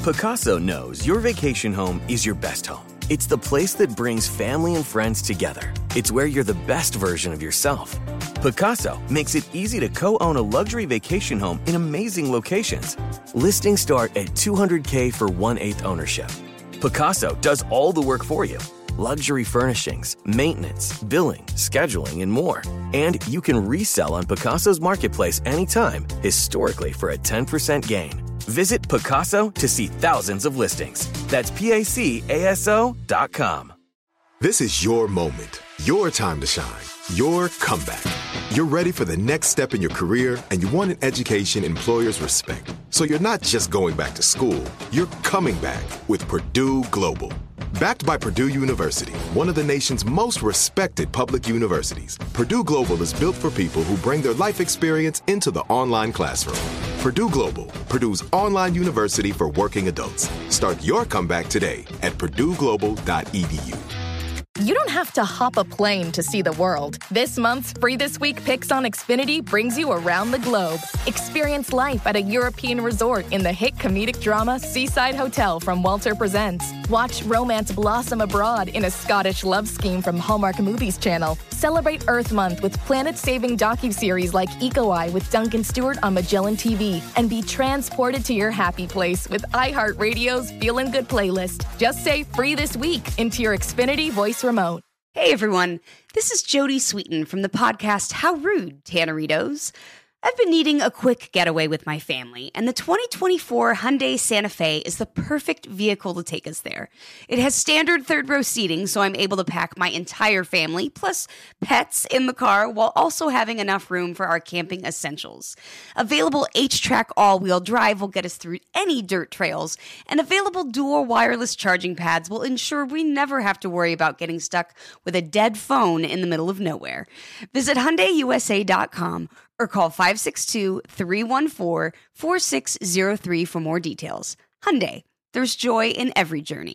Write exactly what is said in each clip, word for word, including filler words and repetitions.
Picasso knows your vacation home is your best home. It's the place that brings family and friends together. It's where you're the best version of yourself. Picasso makes it easy to co-own a luxury vacation home in amazing locations. Listings start at two hundred thousand dollars for one-eighth ownership. Picasso does all the work for you. Luxury furnishings, maintenance, billing, scheduling, and more. And you can resell on Picasso's marketplace anytime, historically for a ten percent gain. Visit Picasso to see thousands of listings. That's P A C A S O dot com. This is your moment, your time to shine, your comeback. You're ready for the next step in your career, and you want an education employers respect. So you're not just going back to school, you're coming back with Purdue Global. Backed by Purdue University, one of the nation's most respected public universities, Purdue Global is built for people who bring their life experience into the online classroom. Purdue Global, Purdue's online university for working adults. Start your comeback today at purdue global dot e d u. You don't have to hop a plane to see the world. This month's Free This Week Picks on Xfinity brings you around the globe. Experience life at a European resort in the hit comedic drama Seaside Hotel from Walter Presents. Watch romance blossom abroad in a Scottish love scheme from Hallmark Movies Channel. Celebrate Earth Month with planet-saving docuseries like Eco Eye with Duncan Stewart on Magellan T V. And be transported to your happy place with iHeartRadio's Feelin' Good playlist. Just say Free This Week into your Xfinity voice remote. Hey everyone, this is Jody Sweeten from the podcast How Rude, Tanneritos. I've been needing a quick getaway with my family, and the twenty twenty-four Hyundai Santa Fe is the perfect vehicle to take us there. It has standard third-row seating, so I'm able to pack my entire family, plus pets, in the car, while also having enough room for our camping essentials. Available H-Track all-wheel drive will get us through any dirt trails, and available dual wireless charging pads will ensure we never have to worry about getting stuck with a dead phone in the middle of nowhere. Visit Hyundai U S A dot com or call five six two, three one four, four six zero three for more details. Hyundai, there's joy in every journey.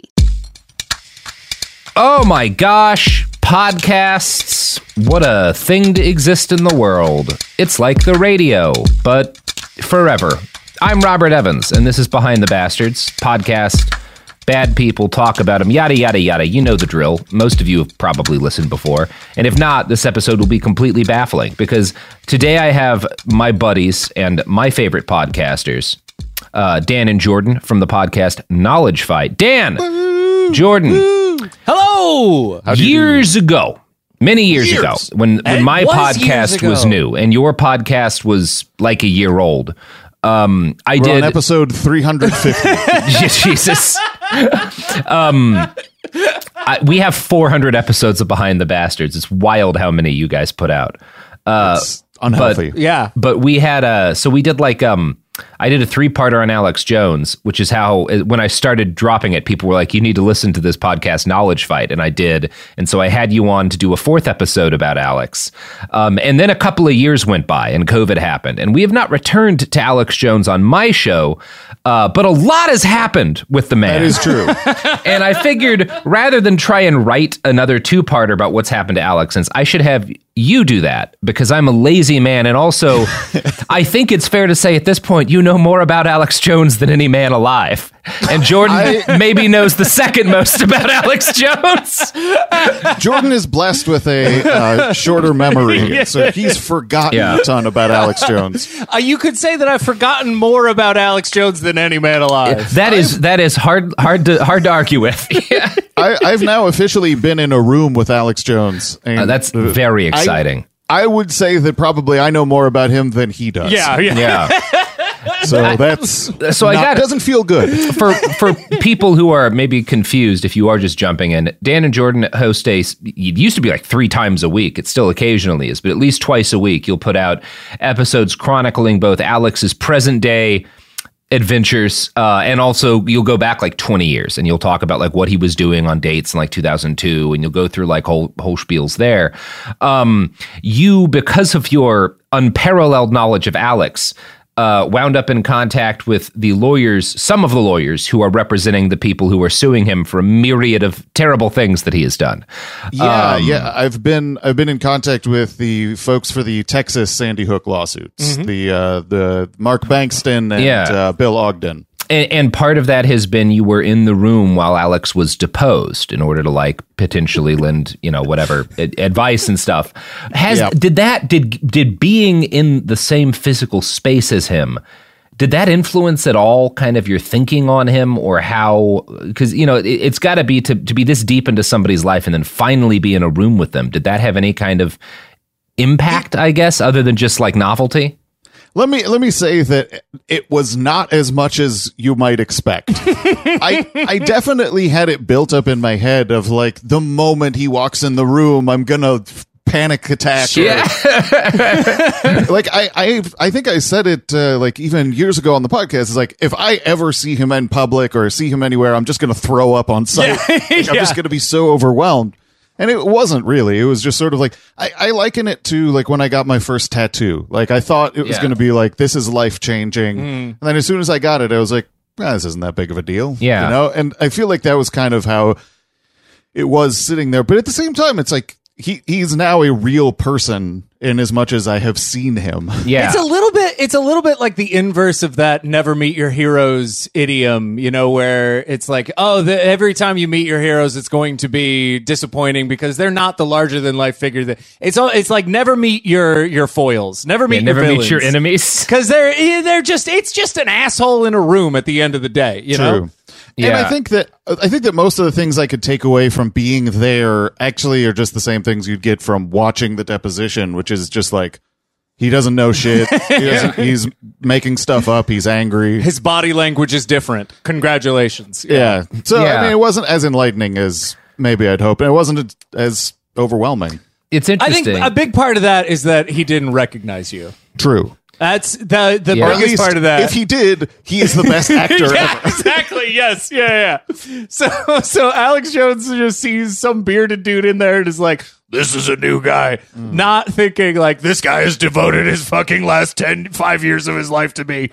Oh my gosh, podcasts. What a thing to exist in the world. It's like the radio, but forever. I'm Robert Evans, and this is Behind the Bastards, podcast. Bad people talk about them, yada, yada, yada. You know the drill. Most of you have probably listened before. And if not, this episode will be completely baffling because today I have my buddies and my favorite podcasters, uh, Dan and Jordan from the podcast Knowledge Fight. Dan, Woo! Jordan. Woo! Hello! How'd years ago, many years, years. ago, when, when my was podcast was new and your podcast was like a year old, um, I We're did... on episode three hundred fifty. Jesus. um, I, we have four hundred episodes of Behind the Bastards. It's wild how many you guys put out. Uh, it's unhealthy. But, yeah. But we had a, so we did like, um, I did a three-parter on Alex Jones, which is how, when I started dropping it, people were like, you need to listen to this podcast, Knowledge Fight, and I did. And so I had you on to do a fourth episode about Alex. Um, and then a couple of years went by, and COVID happened. And we have not returned to Alex Jones on my show, uh, but a lot has happened with the man. That is true. And I figured, rather than try and write another two-parter about what's happened to Alex, since I should have you do that, because I'm a lazy man, and also, I think it's fair to say at this point, you know more about Alex Jones than any man alive. And Jordan I, maybe knows the second most about Alex Jones. Jordan is blessed with a uh, shorter memory, yeah. so he's forgotten yeah. a ton about Alex Jones. Uh, you could say that I've forgotten more about Alex Jones than any man alive. That is I've, that is hard hard to hard to argue with. Yeah. I, I've now officially been in a room with Alex Jones. And uh, that's very exciting. I, I would say that probably I know more about him than he does. Yeah, yeah. yeah. So that's so I not, got doesn't feel good for for people who are maybe confused. If you are just jumping in, Dan and Jordan host a. It used to be like three times a week. It still occasionally is, but at least twice a week you'll put out episodes chronicling both Alex's present day adventures uh, and also you'll go back like twenty years and you'll talk about like what he was doing on dates in like two thousand two, and you'll go through like whole whole spiels there. Um, you, because of your unparalleled knowledge of Alex, Uh, wound up in contact with the lawyers, some of the lawyers who are representing the people who are suing him for a myriad of terrible things that he has done. Yeah, um, yeah. I've been I've been in contact with the folks for the Texas Sandy Hook lawsuits, mm-hmm. the uh, the Mark Bankston and yeah. uh, Bill Ogden. And, and part of that has been you were in the room while Alex was deposed in order to like potentially lend, you know, whatever ad- advice and stuff. Has Yeah. did that did did being in the same physical space as him, did that influence at all kind of your thinking on him, or how? Because you know it, it's got to be to to be this deep into somebody's life and then finally be in a room with them. Did that have any kind of impact? I guess other than just like novelty. Let me let me say that it was not as much as you might expect. I I definitely had it built up in my head of like the moment he walks in the room, I'm gonna panic attack. Yeah. Or, like I, I I think I said it uh, like even years ago on the podcast. It's like if I ever see him in public or see him anywhere, I'm just gonna throw up on sight. Yeah. Like, I'm Yeah. just gonna be so overwhelmed. And it wasn't really. It was just sort of like I, I liken it to like when I got my first tattoo. Like I thought it was Yeah. going to be like this is life changing, and then as soon as I got it, I was like, ah, this isn't that big of a deal. Yeah. you know. And I feel like that was kind of how it was sitting there. But at the same time, it's like he he's now a real person in as much as I have seen him. Yeah. It's a little bit it's a little bit like the inverse of that never meet your heroes idiom, you know, where it's like, oh, the, every time you meet your heroes it's going to be disappointing because they're not the larger than life figure that it's all it's like never meet your your foils. Never meet Yeah, never your meet your enemies. Cuz they're they're just it's just an asshole in a room at the end of the day, you know. True. Yeah. And I think that I think that most of the things I could take away from being there actually are just the same things you'd get from watching the deposition, which is just like he doesn't know shit. He doesn't, he's making stuff up. He's angry. His body language is different. Congratulations. Yeah. So Yeah. I mean, it wasn't as enlightening as maybe I'd hoped, and it wasn't as overwhelming. It's I interesting. think a big part of that is that he didn't recognize you. True. That's the the Yeah. Or at biggest least part of that. if he did, he is the best actor yeah, ever. exactly. Yes. Yeah. Yeah. So so Alex Jones just sees some bearded dude in there and is like, "This is a new guy," not thinking like this guy has devoted his fucking last ten, five years of his life to me.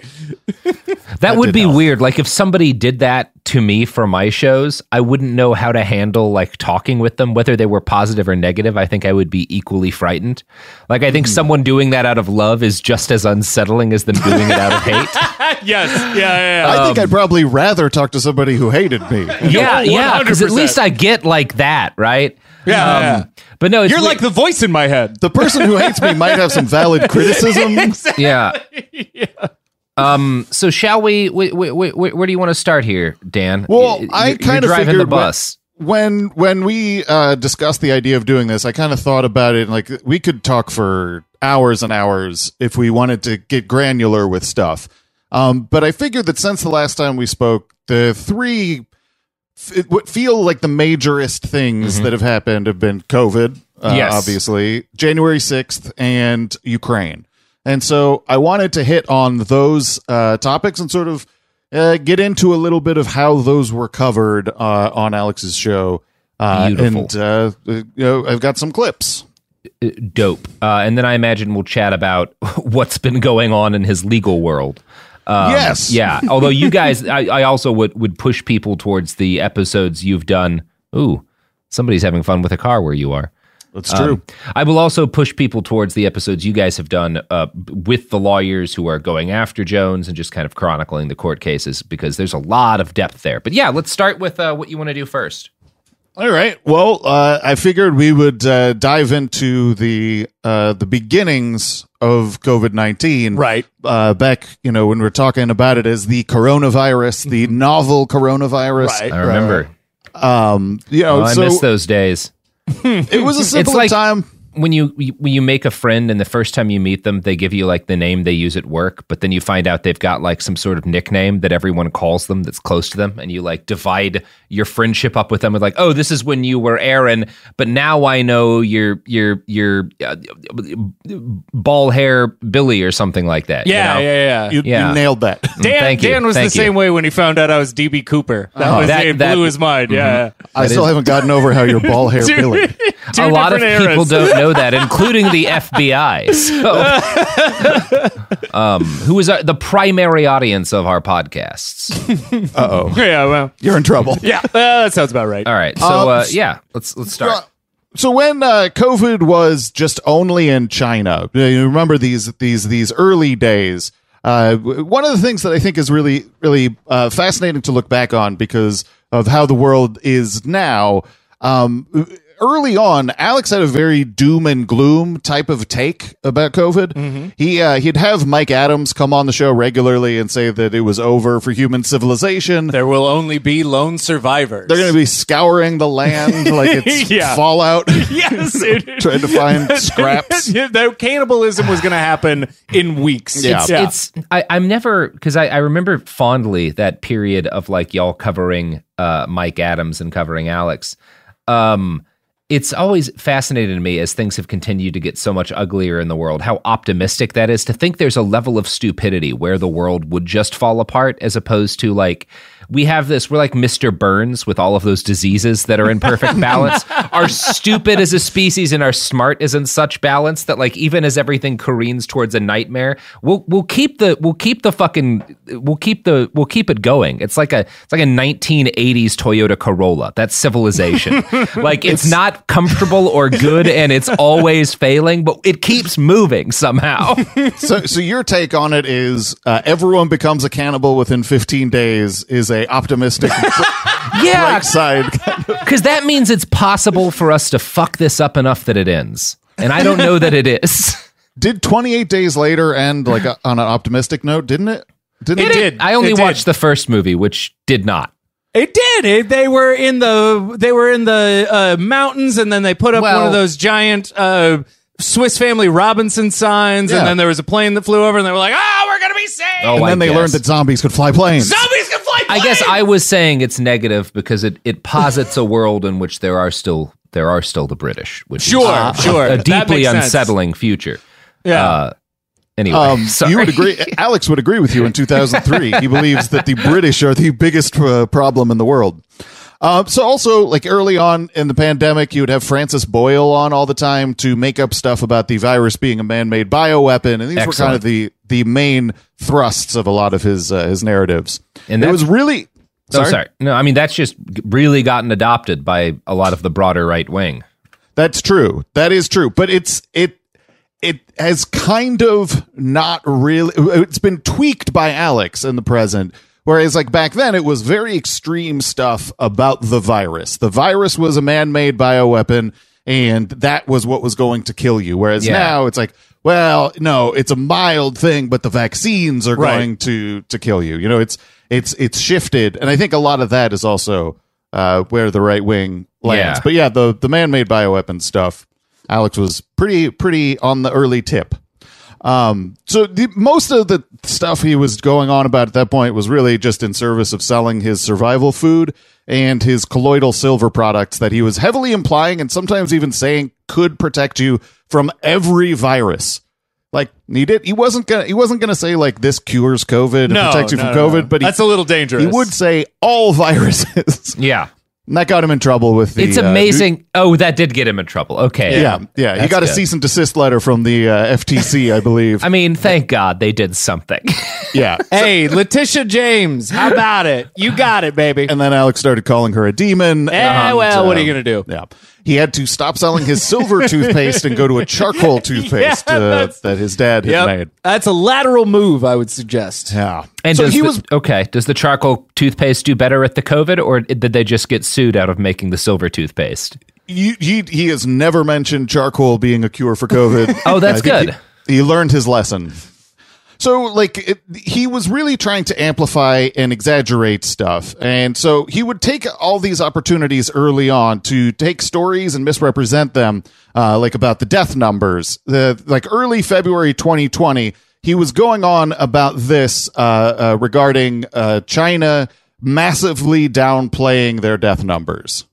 That would did be help. weird. Like if somebody did that to me for my shows, I wouldn't know how to handle like talking with them, whether they were positive or negative. I think I would be equally frightened. Like I think someone doing that out of love is just as unsettling as them doing it out of hate. Yes. Yeah. Yeah. yeah. I think I'd probably rather talk to somebody who hated me. Yeah, yeah, because at one hundred percent. least I get like that, right? Yeah, Um, yeah. But no, it's You're weird. like the voice in my head. The person who hates me might have some valid criticism. yeah. Um. So shall we? Wh- wh- wh- wh- where do you want to start here, Dan? Well, Y- I you're- kind you're of driving the figured when- bus. When when we uh, discussed the idea of doing this, I kind of thought about it. Like we could talk for hours and hours if we wanted to get granular with stuff. Um, but I figured that since the last time we spoke, the three f- it would feel like the majorest things that have happened have been COVID, uh, Yes. obviously, January sixth, and Ukraine. And so I wanted to hit on those uh, topics and sort of uh, get into a little bit of how those were covered uh, on Alex's show. Uh, Beautiful. and uh, you know, I've got some clips. Dope. Uh, and then I imagine we'll chat about what's been going on in his legal world. Um, Yes. Yeah. Although you guys, I, I also would, would push people towards the episodes you've done. Ooh, somebody's having fun with a car where you are. That's true. Um, I will also push people towards the episodes you guys have done uh, with the lawyers who are going after Jones and just kind of chronicling the court cases because there's a lot of depth there. But yeah, let's start with uh, what you want to do first. All right. Well, uh, I figured we would uh, dive into the uh, the beginnings of COVID nineteen. Right. Uh, back, you know, when we were talking about it as the coronavirus, the novel coronavirus. Right. I remember. Um, you know, Oh, I so miss those days. it was a simple like- time. When you when you make a friend and the first time you meet them, they give you like the name they use at work, but then you find out they've got like some sort of nickname that everyone calls them that's close to them, and you like divide your friendship up with them with like, oh, this is when you were Aaron, but now I know you're you're you're uh, ball hair Billy or something like that. you Yeah. know? Yeah. Yeah. You, Yeah. you nailed that. Dan, Thank you. Dan was Thank the you. same way when he found out I was D B Cooper. That Oh, was that- it that- blew his mind. Yeah. I still haven't gotten over how you're ball hair Two- Billy. two A lot of different people eras. don't know that, including the F B I, so, um, who is uh, the primary audience of our podcasts. Uh oh. Yeah. Well. You're in trouble. Yeah. Uh, that sounds about right. All right, so Um, uh, yeah, let's let's start. So when uh, COVID was just only in China, you remember these these these early days. Uh, one of the things that I think is really, really uh, fascinating to look back on because of how the world is now. Um, early on, Alex had a very doom and gloom type of take about COVID. Mm-hmm. He uh, he'd have Mike Adams come on the show regularly and say that it was over for human civilization. There will only be lone survivors. They're going to be scouring the land like it's yeah. Fallout. Yes, trying to find scraps. The cannibalism was going to happen in weeks. Yeah, it's, yeah. it's I, I'm never because I, I remember fondly that period of like y'all covering uh, Mike Adams and covering Alex. Um, It's always fascinated me as things have continued to get so much uglier in the world, how optimistic that is to think there's a level of stupidity where the world would just fall apart as opposed to like, we have this, we're like Mister Burns with all of those diseases that are in perfect balance. Are stupid as a species and are smart is in such balance that like even as everything careens towards a nightmare, we'll we'll keep the we'll keep the fucking we'll keep the we'll keep it going. It's like a it's like a nineteen eighties Toyota Corolla. That's civilization. Like it's, it's not comfortable or good and it's always failing, but it keeps moving somehow. So so your take on it is uh, everyone becomes a cannibal within fifteen days is a optimistic yeah, bright side. Because that means it's possible for us to fuck this up enough that it ends. And I don't know that it is. Did twenty-eight days later end like a, on an optimistic note, didn't it? Didn't it, it did. I only it watched did. the first movie, which did not. It did. It, they were in the they were in the uh, mountains, and then they put up well, one of those giant uh, Swiss Family Robinson signs, yeah. and then there was a plane that flew over, and they were like, "Oh, we're gonna be safe." Oh, and I then they guess. learned that zombies could fly planes. Zombies can fly I planes! guess I was saying it's negative because it, it posits a world in which there are still there are still the British, which Sure, is uh, sure. a That deeply makes sense. unsettling future. Yeah. Uh, anyway, Um, sorry. you would agree. Alex would agree with you in two thousand three. He believes that the British are the biggest uh, problem in the world. Uh, so also, like early on in the pandemic, you would have Francis Boyle on all the time to make up stuff about the virus being a man-made bioweapon, and these Excellent. were kind of the the main thrusts of a lot of his uh, his narratives. And it that's- was really. Oh, sorry. No, I mean that's just really gotten adopted by a lot of the broader right wing. That's true. That is true. But it's it it has kind of not really. It's been tweaked by Alex in the present. Whereas, like back then, it was very extreme stuff about the virus. The virus was a man-made bioweapon, and that was what was going to kill you. Whereas Yeah. now, it's like, well, no, it's a mild thing, but the vaccines are Right. going to to kill you. You know, it's it's it's shifted, and I think a lot of that is also uh, where the right wing lands. Yeah. But yeah, the the man-made bioweapon stuff, Alex was pretty pretty on the early tip. Um, so the, most of the stuff he was going on about at that point was really just in service of selling his survival food and his colloidal silver products that he was heavily implying and sometimes even saying could protect you from every virus. Like he did, he wasn't gonna he wasn't gonna say like this cures COVID and No, protects you no, from no, COVID, no. but he, That's a little dangerous. he would say all viruses. Yeah. And that got him in trouble with the. It's uh, amazing. oh, that did get him in trouble. Okay. Yeah, yeah. He That's got a good. cease and desist letter from the uh, F T C, I believe. I mean, thank God they did something. Yeah. Hey, Letitia James, how about it? You got it, baby. And then Alex started calling her a demon. Eh, and, well, what are you um, gonna do? Yeah. He had to stop selling his silver toothpaste and go to a charcoal toothpaste Yeah, uh, that's- that his dad had Yep. made. That's a lateral move, I would suggest. Yeah. And so does he the, was. okay. Does the charcoal toothpaste do better at the COVID, or did they just get sued out of making the silver toothpaste? He, he, he has never mentioned charcoal being a cure for COVID. Oh, that's I think good. He, he learned his lesson. So, like, it, he was really trying to amplify and exaggerate stuff. And so he would take all these opportunities early on to take stories and misrepresent them, uh, like about the death numbers. The, like, early February twenty twenty, he was going on about this uh, uh, regarding uh, China massively downplaying their death numbers.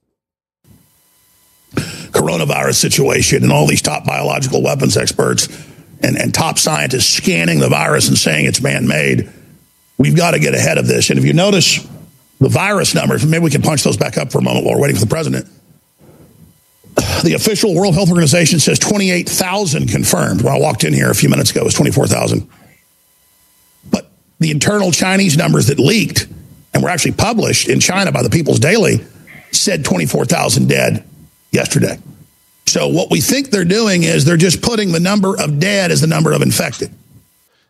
Coronavirus situation and all these top biological weapons experts and, and top scientists scanning the virus and saying it's man-made. We've got to get ahead of this. And if you notice the virus numbers, maybe we can punch those back up for a moment while we're waiting for the president. The official World Health Organization says twenty-eight thousand confirmed. When I walked in here a few minutes ago, it was twenty-four thousand. But the internal Chinese numbers that leaked and were actually published in China by the People's Daily said twenty-four thousand dead yesterday. So what we think they're doing is they're just putting the number of dead as the number of infected.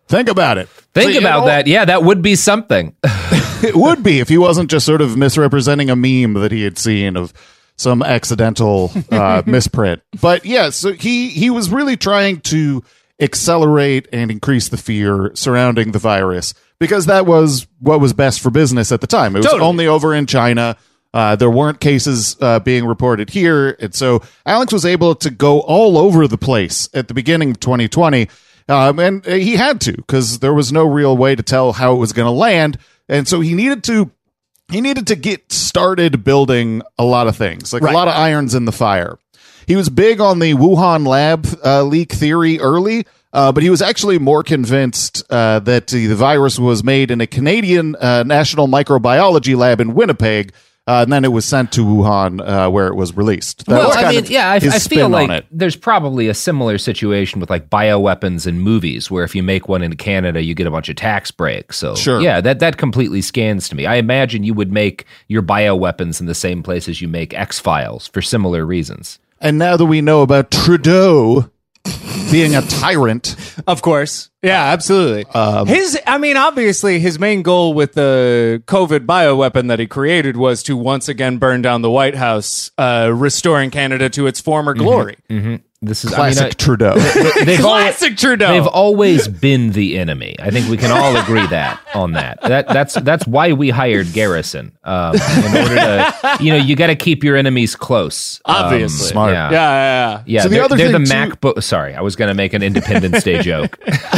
Think about it. Think So, you about know, that. Yeah, that would be something. It would be if he wasn't just sort of misrepresenting a meme that he had seen of some accidental uh, misprint. But yeah, so he he was really trying to accelerate and increase the fear surrounding the virus because that was what was best for business at the time. It was Totally. only over in China. Uh, there weren't cases uh, being reported here. And so Alex was able to go all over the place at the beginning of twenty twenty. Um, and he had to because there was no real way to tell how it was going to land. And so he needed to he needed to get started building a lot of things, like Right. a lot of irons in the fire. He was big on the Wuhan lab uh, leak theory early, uh, but he was actually more convinced uh, that the, the virus was made in a Canadian uh, National Microbiology Lab in Winnipeg, uh, and then it was sent to Wuhan uh, where it was released. That well, was I kind mean, of yeah, I, his I spin feel on like it. there's probably a similar situation with like bioweapons in movies, where if you make one in Canada, you get a bunch of tax breaks. So, Sure. yeah, that that completely scans to me. I imagine you would make your bioweapons in the same place as you make X-Files for similar reasons. And now that we know about Trudeau being a tyrant, Of course. Yeah, absolutely. Um, his, I mean, obviously, his main goal with the COVID bioweapon that he created was to once again burn down the White House, uh, restoring Canada to its former glory. This is classic I mean, Trudeau. I, they've al- Classic Trudeau. They've always been the enemy. I think we can all agree that on that. That that's that's why we hired Garrison. Um, in order to, you know, you got to keep your enemies close. Um, Obviously. Smart. Yeah. Yeah, yeah, yeah. Yeah, So the they're, other they're the thing, too- MacBook. Sorry, I was going to make an Independence Day joke.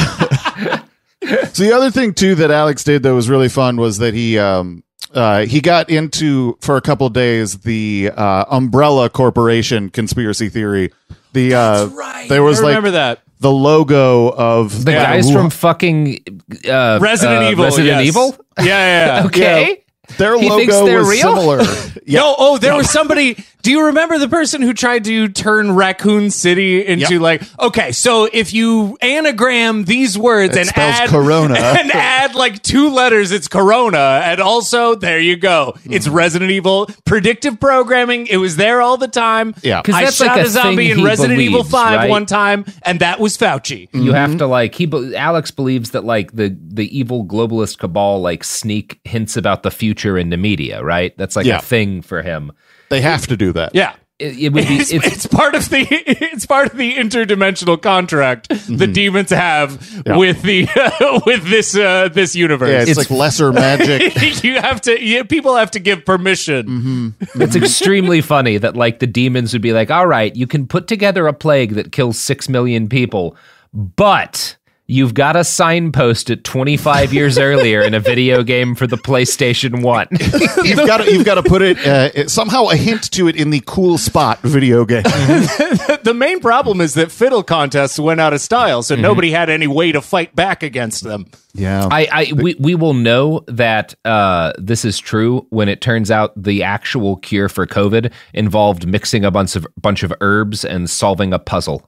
So the other thing too that Alex did that was really fun was that he um uh he got into for a couple of days the uh Umbrella Corporation conspiracy theory. The uh right. there was I remember like that. the logo of The guys Wuhan- from fucking uh, Resident uh, Evil. Resident yes. Evil. Yeah, yeah, yeah. Okay. their He logo thinks they're was real? similar. No, oh, there was somebody. Do you remember the person who tried to turn Raccoon City into Yep. like, okay, so if you anagram these words It and spells add Corona. and add like two letters, it's Corona, and also there you go, it's Mm-hmm. Resident Evil predictive programming. It was there all the time. Yeah. 'Cause I that's shot like a a zombie thing in he Resident Evil believes, Five right? one time, and that was Fauci. You have to like he. be- Alex believes that like the the evil globalist cabal like sneak hints about the future into media, right? That's like Yeah. a thing for him. They have to do that. Yeah. It, it would be. It's, It's, it's part of the it's part of the interdimensional contract the demons have Mm-hmm. Yeah. with the with this uh, this universe. Yeah, it's, like lesser magic. you have to yeah, people have to give permission. it's extremely funny that like the demons would be like, all right, you can put together a plague that kills six million people, but you've got to signpost it twenty-five years earlier in a video game for the PlayStation one. You've got to you've got to put it, uh, it somehow a hint to it in the cool spot video game. The main problem is that fiddle contests went out of style, so nobody had any way to fight back against them. Yeah. I, I we, we will know that uh, this is true when it turns out the actual cure for COVID involved mixing a bunch of bunch of herbs and solving a puzzle.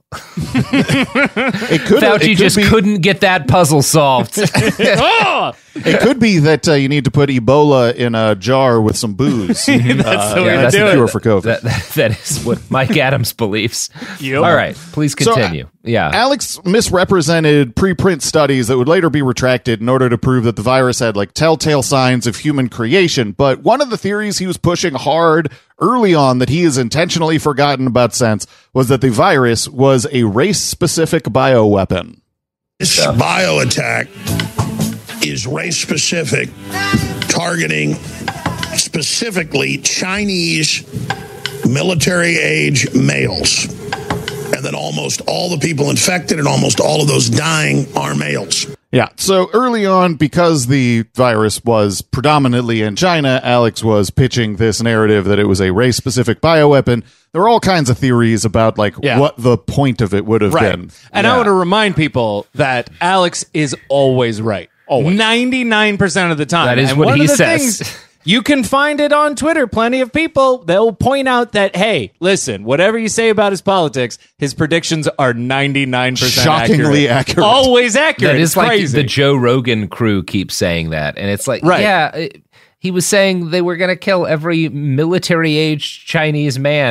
It could Fauci it could just be, couldn't get that puzzle solved. Oh! It could be that uh, you need to put Ebola in a jar with some booze. That's the way yeah, to that's do the it. cure for COVID. that, that, that is what Mike Adams believes. Yep. All right, please So, continue. yeah. Alex misrepresented preprint studies that would later be retracted in order to prove that the virus had like telltale signs of human creation. But one of the theories he was pushing hard early on that he has intentionally forgotten about since was that the virus was a race-specific bioweapon. This bio attack is race specific, targeting specifically Chinese military age males. And then almost all the people infected and almost all of those dying are males. Yeah. So early on, because the virus was predominantly in China, Alex was pitching this narrative that it was a race-specific bioweapon. There were all kinds of theories about like Yeah. what the point of it would have Right. been. And I want to remind people that Alex is always right. Always. ninety-nine percent of the time. That is and what one he of the says. things- you can find it on Twitter. Plenty of people, they'll point out that, hey, listen, whatever you say about his politics, his predictions are ninety-nine percent Shockingly accurate. accurate. Always accurate. That is It's like crazy. the Joe Rogan crew keeps saying that, and it's like, Right. yeah, it- he was saying they were going to kill every military-aged Chinese man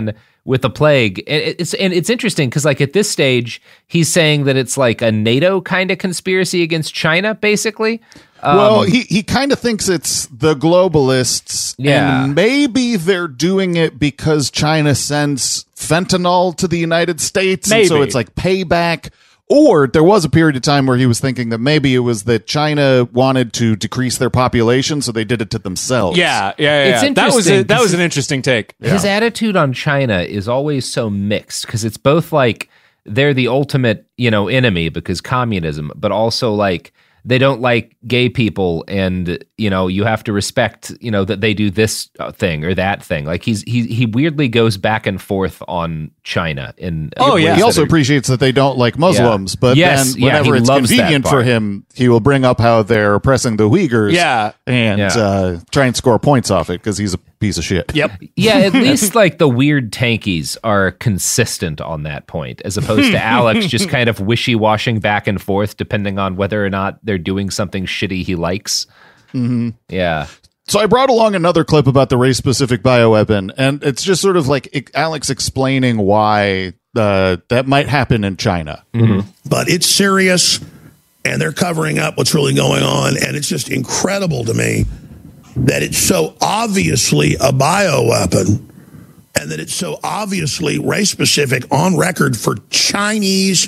with the plague. And it's and it's interesting because like at this stage, he's saying that it's like a NATO kind of conspiracy against China, basically. Um, well, he, he kind of thinks it's the globalists, Yeah. and maybe they're doing it because China sends fentanyl to the United States, and so Maybe. it's like payback. Or there was a period of time where he was thinking that maybe it was that China wanted to decrease their population, so they did it to themselves. Yeah, yeah, yeah. It's yeah. That was a, interesting that was 'cause an interesting take. his attitude on China is always so mixed because it's both like they're the ultimate, you know, enemy because communism, but also like they don't like gay people, and you know you have to respect, you know, that they do this thing or that thing. Like he's he he weirdly goes back and forth on China. In Oh, yeah. He also appreciates that they don't like Muslims, Yeah. but Yes, then yeah, whenever he it's loves that convenient for part. him, he will bring up how they're oppressing the Uyghurs Yeah. and Yeah. Uh, try and score points off it because he's a piece of shit. Yep. Yeah, at least like the weird tankies are consistent on that point, as opposed to Alex just kind of wishy-washing back and forth depending on whether or not they're doing something shitty he likes. Mm-hmm. Yeah. So I brought along another clip about the race-specific bioweapon, and it's just sort of like it, Alex explaining why uh, that might happen in China. Mm-hmm. But it's serious, and they're covering up what's really going on, and it's just incredible to me that it's so obviously a bioweapon and that it's so obviously race-specific on record for Chinese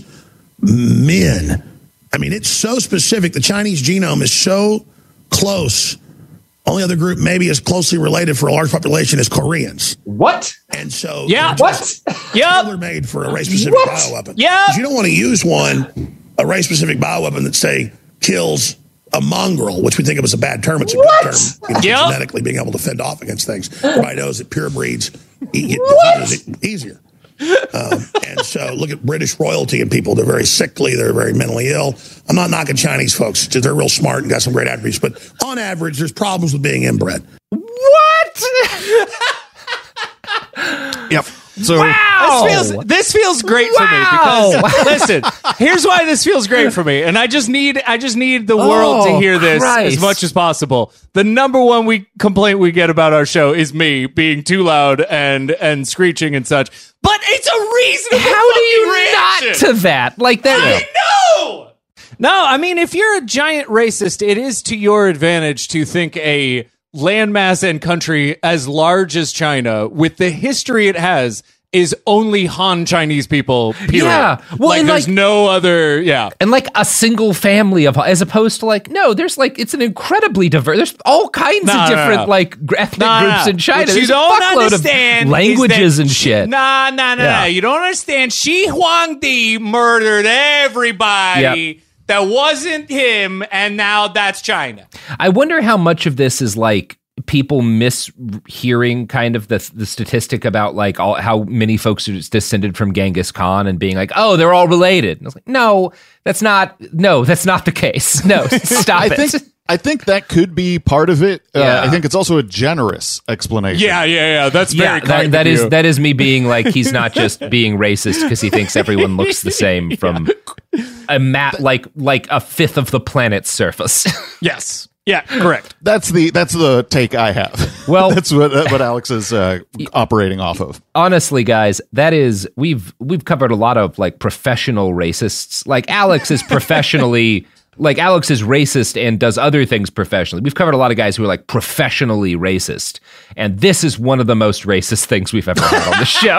men. I mean, it's so specific. The Chinese genome is so close. Only other group maybe as closely related for a large population is Koreans. What? And so Yeah. they're just What? Yep. tailor-made for a race-specific What? bioweapon. Yeah. 'Cause you don't want to use one, a race-specific bioweapon that, say, kills a mongrel, which we think of as a bad term. It's a What? good term. You know, Yep. Genetically being able to fend off against things. Everybody knows that pure breeds e- get What? diseases easier. Um, and so look at British royalty and people. They're very sickly. They're very mentally ill. I'm not knocking Chinese folks. They're real smart and got some great attributes. But on average, there's problems with being inbred. What? Yep. So This feels this feels great Wow. for me because listen, here's why this feels great for me, and I just need I just need the world to Oh, hear this Christ. as much as possible. The number one we complaint we get about our show is me being too loud and and screeching and such. But it's a reasonable. How do you fucking not reaction. to that? Like that? I know. No, I mean, if you're a giant racist, it is to your advantage to think a landmass and country as large as China, with the history it has, is only Han Chinese people, period. Yeah. Well, like, and, there's like- no other, yeah. And like a single family of, as opposed to like, no, there's like, it's an incredibly diverse, there's all kinds No, of no, different no. like gr- ethnic Nah, groups nah. in China. What you There's don't a fuckload understand of languages is that and she- shit. Nah, nah, nah, Yeah. nah. You don't understand. Shi Huangdi murdered everybody Yep. that wasn't him, and now that's China. I wonder how much of this is like people mishearing kind of the the statistic about like all, how many folks are descended from Genghis Khan and being like, oh, they're all related. And I was like, no, that's not. No, that's not the case. No, stop I it. think I think that could be part of it. Uh, Yeah. I think it's also a generous explanation. Yeah, yeah, yeah. That's very yeah, kind that, of that is you. that is me being like he's not just being racist because he thinks everyone looks the same from a map like like a fifth of the planet's surface. Yes. Yeah, correct. That's the that's the take I have. Well- that's what what Alex is uh, operating off of. Honestly, guys, that is we've we've covered a lot of like professional racists. Like Alex is professionally like Alex is racist and does other things professionally. We've covered a lot of guys who are like professionally racist, and this is one of the most racist things we've ever had on the show.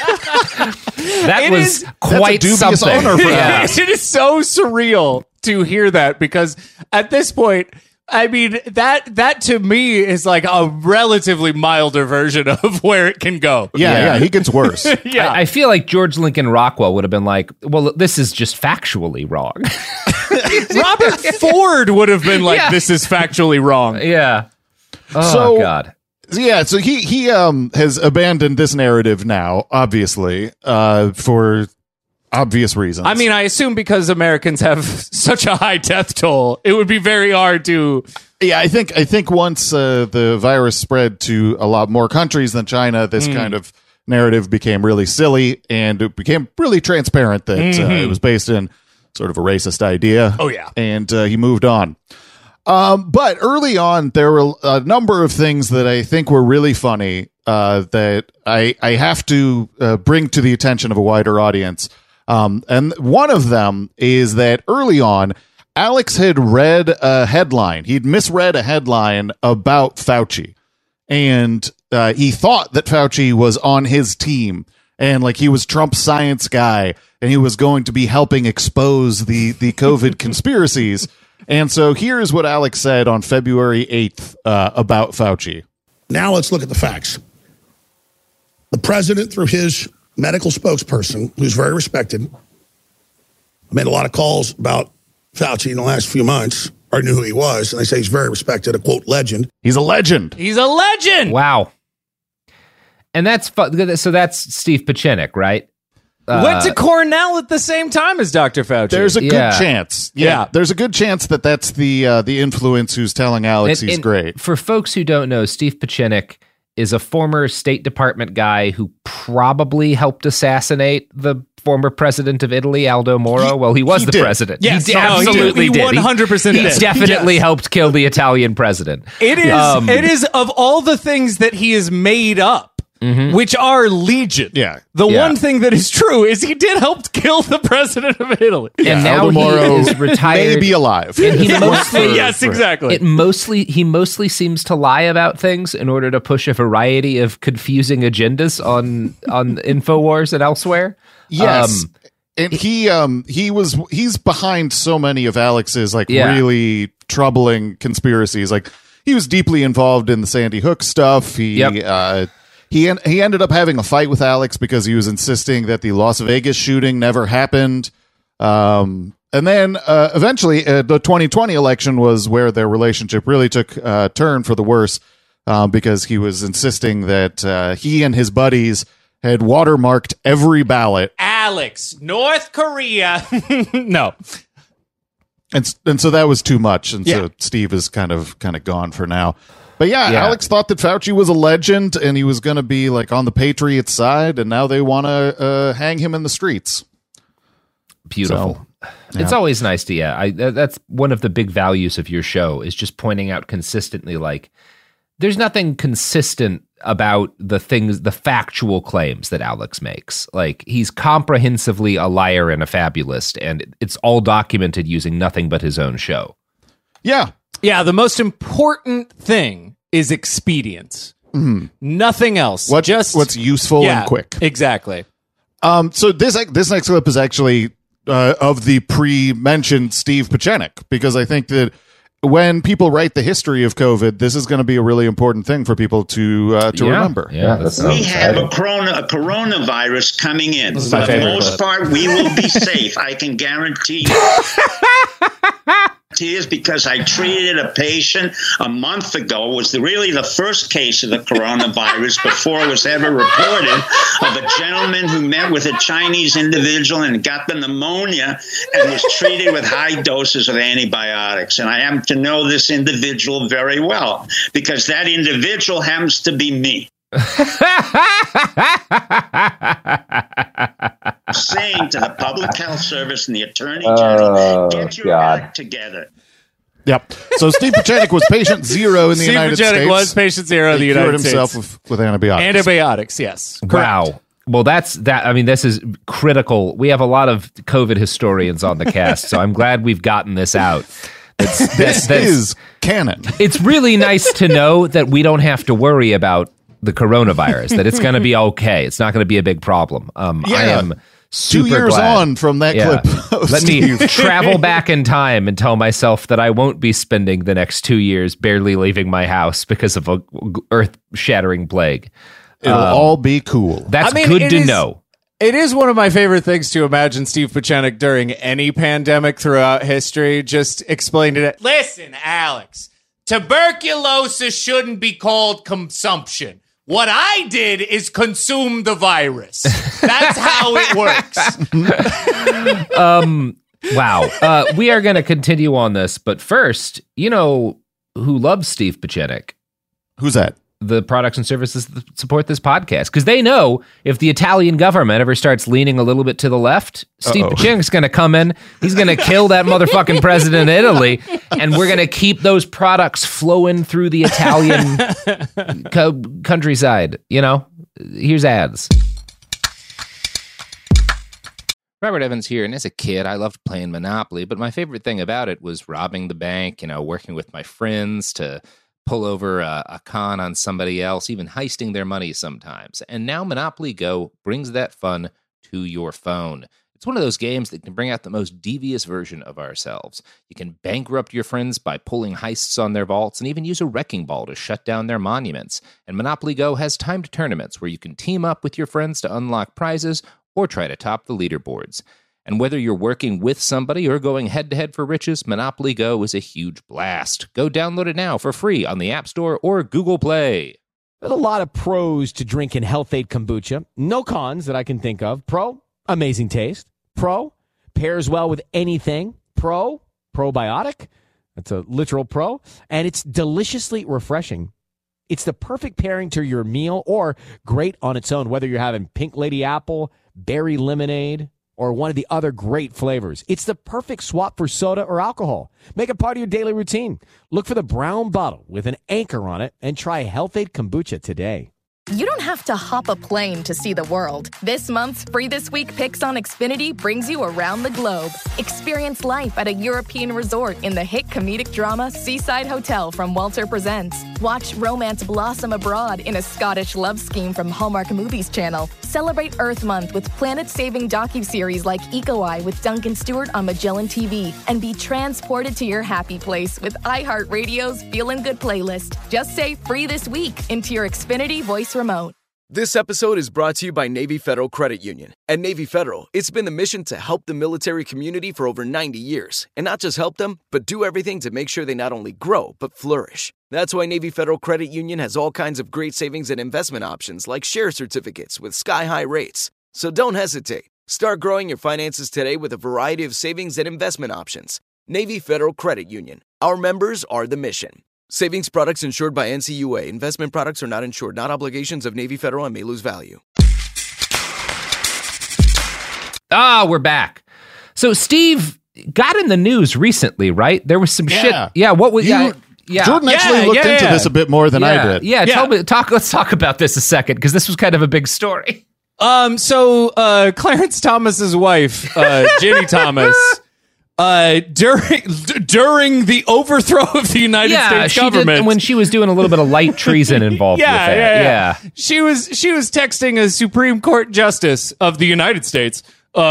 That It was is- quite That's a dubious something. honor for Yeah. Alex. It is so surreal to hear that because at this point, I mean, that that to me is like a relatively milder version of where it can go. Yeah, Yeah. yeah, he gets worse. Yeah. I, I feel like George Lincoln Rockwell would have been like, well, this is just factually wrong. Robert Ford would have been like, Yeah. this is factually wrong. yeah. Oh, So- God. Yeah, so he he um has abandoned this narrative now, obviously, uh, for obvious reasons. I mean, I assume because Americans have such a high death toll, it would be very hard to. yeah, I think I think once uh, the virus spread to a lot more countries than China, this Hmm. kind of narrative became really silly, and it became really transparent that uh, it was based in sort of a racist idea. Mm-hmm. Oh, yeah. and uh, he moved on. Um, but early on, there were a number of things that I think were really funny uh, that I, I have to uh, bring to the attention of a wider audience. Um, and one of them is that early on, Alex had read a headline. He'd misread a headline about Fauci. And uh, he thought that Fauci was on his team and like he was Trump's science guy and he was going to be helping expose the, the COVID conspiracies. And so here's what Alex said on February eighth uh, about Fauci. Now let's look at the facts. The president, through his medical spokesperson, who's very respected, made a lot of calls about Fauci in the last few months, or knew who he was, and they say he's very respected, a quote, legend. He's a legend. He's a legend. Wow. And that's fu- so that's Steve Pieczenik, right? Uh, Went to Cornell at the same time as Doctor Fauci. There's a good Yeah. chance. Yeah, Yeah. There's a good chance that that's the uh, the influence who's telling Alex and- he's and great. For folks who don't know, Steve Pieczenik is a former State Department guy who probably helped assassinate the former president of Italy, Aldo Moro. Well, he was he the did. president. Yes, he no, he did. absolutely He did. one hundred percent He, did. definitely Yes. helped kill the Italian president. It is. Um, it is of all the things that he has made up, which are legion. Yeah. The Yeah. one thing that is true is he did help kill the president of Italy. And now Aldo he Moro is retired. may be alive. And he Yes, mostly, yes, exactly. It mostly he mostly seems to lie about things in order to push a variety of confusing agendas on on InfoWars and elsewhere. Yes. Um, and he um he was he's behind so many of Alex's like Yeah. really troubling conspiracies. Like he was deeply involved in the Sandy Hook stuff. He Yep. uh he en- he ended up having a fight with Alex because he was insisting that the Las Vegas shooting never happened. Um and then uh, eventually uh, the twenty twenty election was where their relationship really took a uh, turn for the worse uh, because he was insisting that uh, he and his buddies had watermarked every ballot. Alex, North Korea. No. And and so that was too much, and Yeah. so Steve is kind of kind of gone for now. But yeah, Yeah. Alex thought that Fauci was a legend, and he was going to be like on the Patriots side, and now they want to uh, hang him in the streets. Beautiful. So, It's always nice to yeah. I that, that's one of the big values of your show is just pointing out consistently like there's nothing consistent about the things, the factual claims that Alex makes. Like he's comprehensively a liar and a fabulist, and it's all documented using nothing but his own show. Yeah, Yeah, the most important thing is expedience. Nothing else. what Just what's useful yeah, and quick. Exactly. Um, so this this next clip is actually uh, of the pre-mentioned Steve Pieczenik, because I think that when people write the history of COVID, this is going to be a really important thing for people to uh, to Yeah. remember. Yeah, that that's sounds We have a exciting. corona, a coronavirus coming in. This is For my the favorite most clip. part, we will be safe. I can guarantee you. Tears because I treated a patient a month ago. It was the, really the first case of the coronavirus before it was ever reported, of a gentleman who met with a Chinese individual and got the pneumonia and was treated with high doses of antibiotics. And I happen to know this individual very well because that individual happens to be me. Saying to the Public Health Service and the Attorney General, Oh, get your God. act together. Yep. So Steve Pieczenik was patient zero in the Steve United Pieczenik States. was patient zero in the He United cured himself States. with, with antibiotics. Antibiotics, yes. Correct. Wow. Well, that's that. I mean, this is critical. We have a lot of COVID historians on the cast, so I'm glad we've gotten this out. That's, this that's- is canon. It's really nice to know that we don't have to worry about the coronavirus, that it's going to be okay. It's not going to be a big problem. Um, I Yeah. am super Two years glad. on from that Yeah. clip. of Let Steve. me travel back in time and tell myself that I won't be spending the next two years barely leaving my house because of a earth-shattering plague. It'll all be cool. That's I mean, good it to is- know. It is one of my favorite things to imagine Steve Pieczenik during any pandemic throughout history. Just explained it. Listen, Alex, tuberculosis shouldn't be called consumption. What I did is consume the virus. That's how it works. um, wow. Uh, we are going to continue on this, but first, you know who loves Steve Pieczenik? Who's that? the products and services that support this podcast. Because they know if the Italian government ever starts leaning a little bit to the left, Steve Uh-oh. Pacini's going to come in. He's going to kill that motherfucking president of Italy. And we're going to keep those products flowing through the Italian co- countryside. You know, here's ads. Robert Evans here, and as a kid, I loved playing Monopoly, but my favorite thing about it was robbing the bank, you know, working with my friends to pull over a, a con on somebody else, even heisting their money sometimes. And now Monopoly Go brings that fun to your phone. It's one of those games that can bring out the most devious version of ourselves. You can bankrupt your friends by pulling heists on their vaults and even use a wrecking ball to shut down their monuments. And Monopoly Go has timed tournaments where you can team up with your friends to unlock prizes or try to top the leaderboards. And whether you're working with somebody or going head-to-head for riches, Monopoly Go is a huge blast. Go download it now for free on the App Store or Google Play. There's a lot of pros to drinking Health Aid kombucha. No cons that I can think of. Pro, amazing taste. Pro, pairs well with anything. Pro, probiotic. That's a literal pro. And it's deliciously refreshing. It's the perfect pairing to your meal or great on its own, whether you're having Pink Lady Apple, berry lemonade, or one of the other great flavors. It's the perfect swap for soda or alcohol. Make it part of your daily routine. Look for the brown bottle with an anchor on it and try Health Aid kombucha today. You don't have to hop a plane to see the world. This month's Free This Week Picks on Xfinity brings you around the globe. Experience life at a European resort in the hit comedic drama Seaside Hotel from Walter Presents. Watch romance blossom abroad in a Scottish love scheme from Hallmark Movies Channel. Celebrate Earth Month with planet-saving docuseries like Eco Eye with Duncan Stewart on Magellan T V. And be transported to your happy place with iHeartRadio's Feelin' Good playlist. Just say Free This Week into your Xfinity voice remote. This episode is brought to you by Navy Federal Credit Union. At Navy Federal, it's been the mission to help the military community for over ninety years. And not just help them, but do everything to make sure they not only grow, but flourish. That's why Navy Federal Credit Union has all kinds of great savings and investment options like share certificates with sky-high rates. So don't hesitate. Start growing your finances today with a variety of savings and investment options. Navy Federal Credit Union. Our members are the mission. Savings products insured by N C U A. Investment products are not insured, not obligations of Navy Federal and may lose value. Ah, we're back. So Steve got in the news recently, right? There was some Yeah. shit. Yeah, what was You- yeah, yeah. Jordan actually Yeah, looked yeah, into yeah. this a bit more than yeah, I did. Yeah, Yeah. tell me talk let's talk about this a second because this was kind of a big story. Um, so uh, Clarence Thomas's wife, uh, Ginny Thomas, uh, during d- during the overthrow of the United yeah, States she government, did, when she was doing a little bit of light treason involved yeah, with that. yeah, Yeah, yeah, she was she was texting a Supreme Court justice of the United States, uh,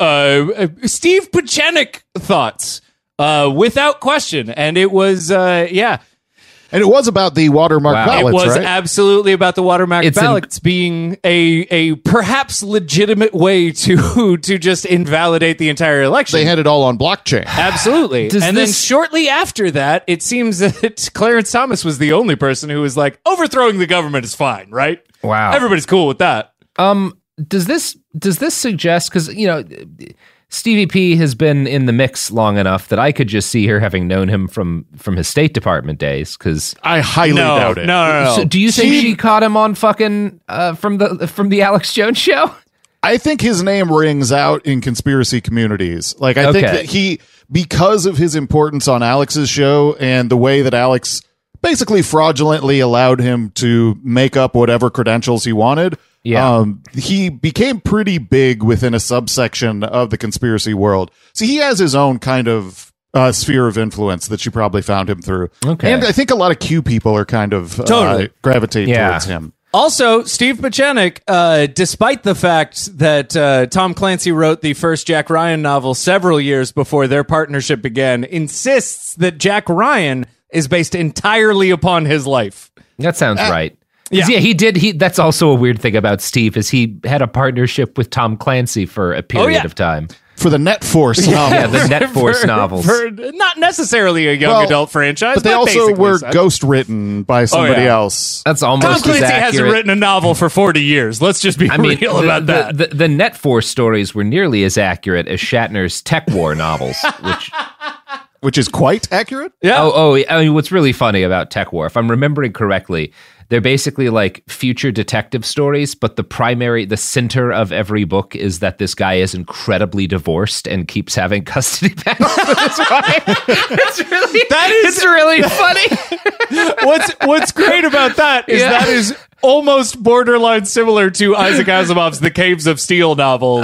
uh, Steve Pacinic thoughts, uh, without question, and it was, uh, yeah. And it was about the watermark Wow. ballots, It was right? absolutely about the watermark It's an- ballots being a a perhaps legitimate way to to just invalidate the entire election. They had it all on blockchain. Absolutely. Does and then this- shortly after that, it seems that Clarence Thomas was the only person who was like, overthrowing the government is fine, right? Wow. Everybody's cool with that. Um, does this does this suggest because you know Stevie P has been in the mix long enough that I could just see her having known him from from his State Department days? Because I highly No, doubt it. no, no, no. so do you think She- she caught him on fucking uh, from the from the Alex Jones show? I think his name rings out in conspiracy communities. Like, I think Okay. that he, because of his importance on Alex's show and the way that Alex basically fraudulently allowed him to make up whatever credentials he wanted, Yeah. um, he became pretty big within a subsection of the conspiracy world. So he has his own kind of uh, sphere of influence that you probably found him through. Okay. And I think a lot of Q people are kind of uh, Totally. gravitate Yeah. towards him. Also, Steve Pacinic, uh, despite the fact that uh, Tom Clancy wrote the first Jack Ryan novel several years before their partnership began, insists that Jack Ryan is based entirely upon his life. That sounds right. 'Cause, yeah. yeah, he did. He that's also a weird thing about Steve is he had a partnership with Tom Clancy for a period yeah. of time. For the Net Force novel. Yeah, the Net Force For- novels. for not necessarily a young Well, adult franchise, But they also basically were such. ghost written by somebody yeah. else. That's Tom almost as Clancy hasn't accurate. written a novel for forty years. Let's just be I mean, real the, about the, that. The, the Net Force stories were nearly as accurate as Shatner's Tech War novels, which Which is quite accurate. yeah. Oh, oh! I mean, what's really funny about Tech War, if I'm remembering correctly, They're basically like future detective stories, but the primary, the center of every book is that this guy is incredibly divorced and keeps having custody battles with his wife. It's really, that is, it's really funny. what's What's great about that is Yeah. that is almost borderline similar to Isaac Asimov's The Caves of Steel novels.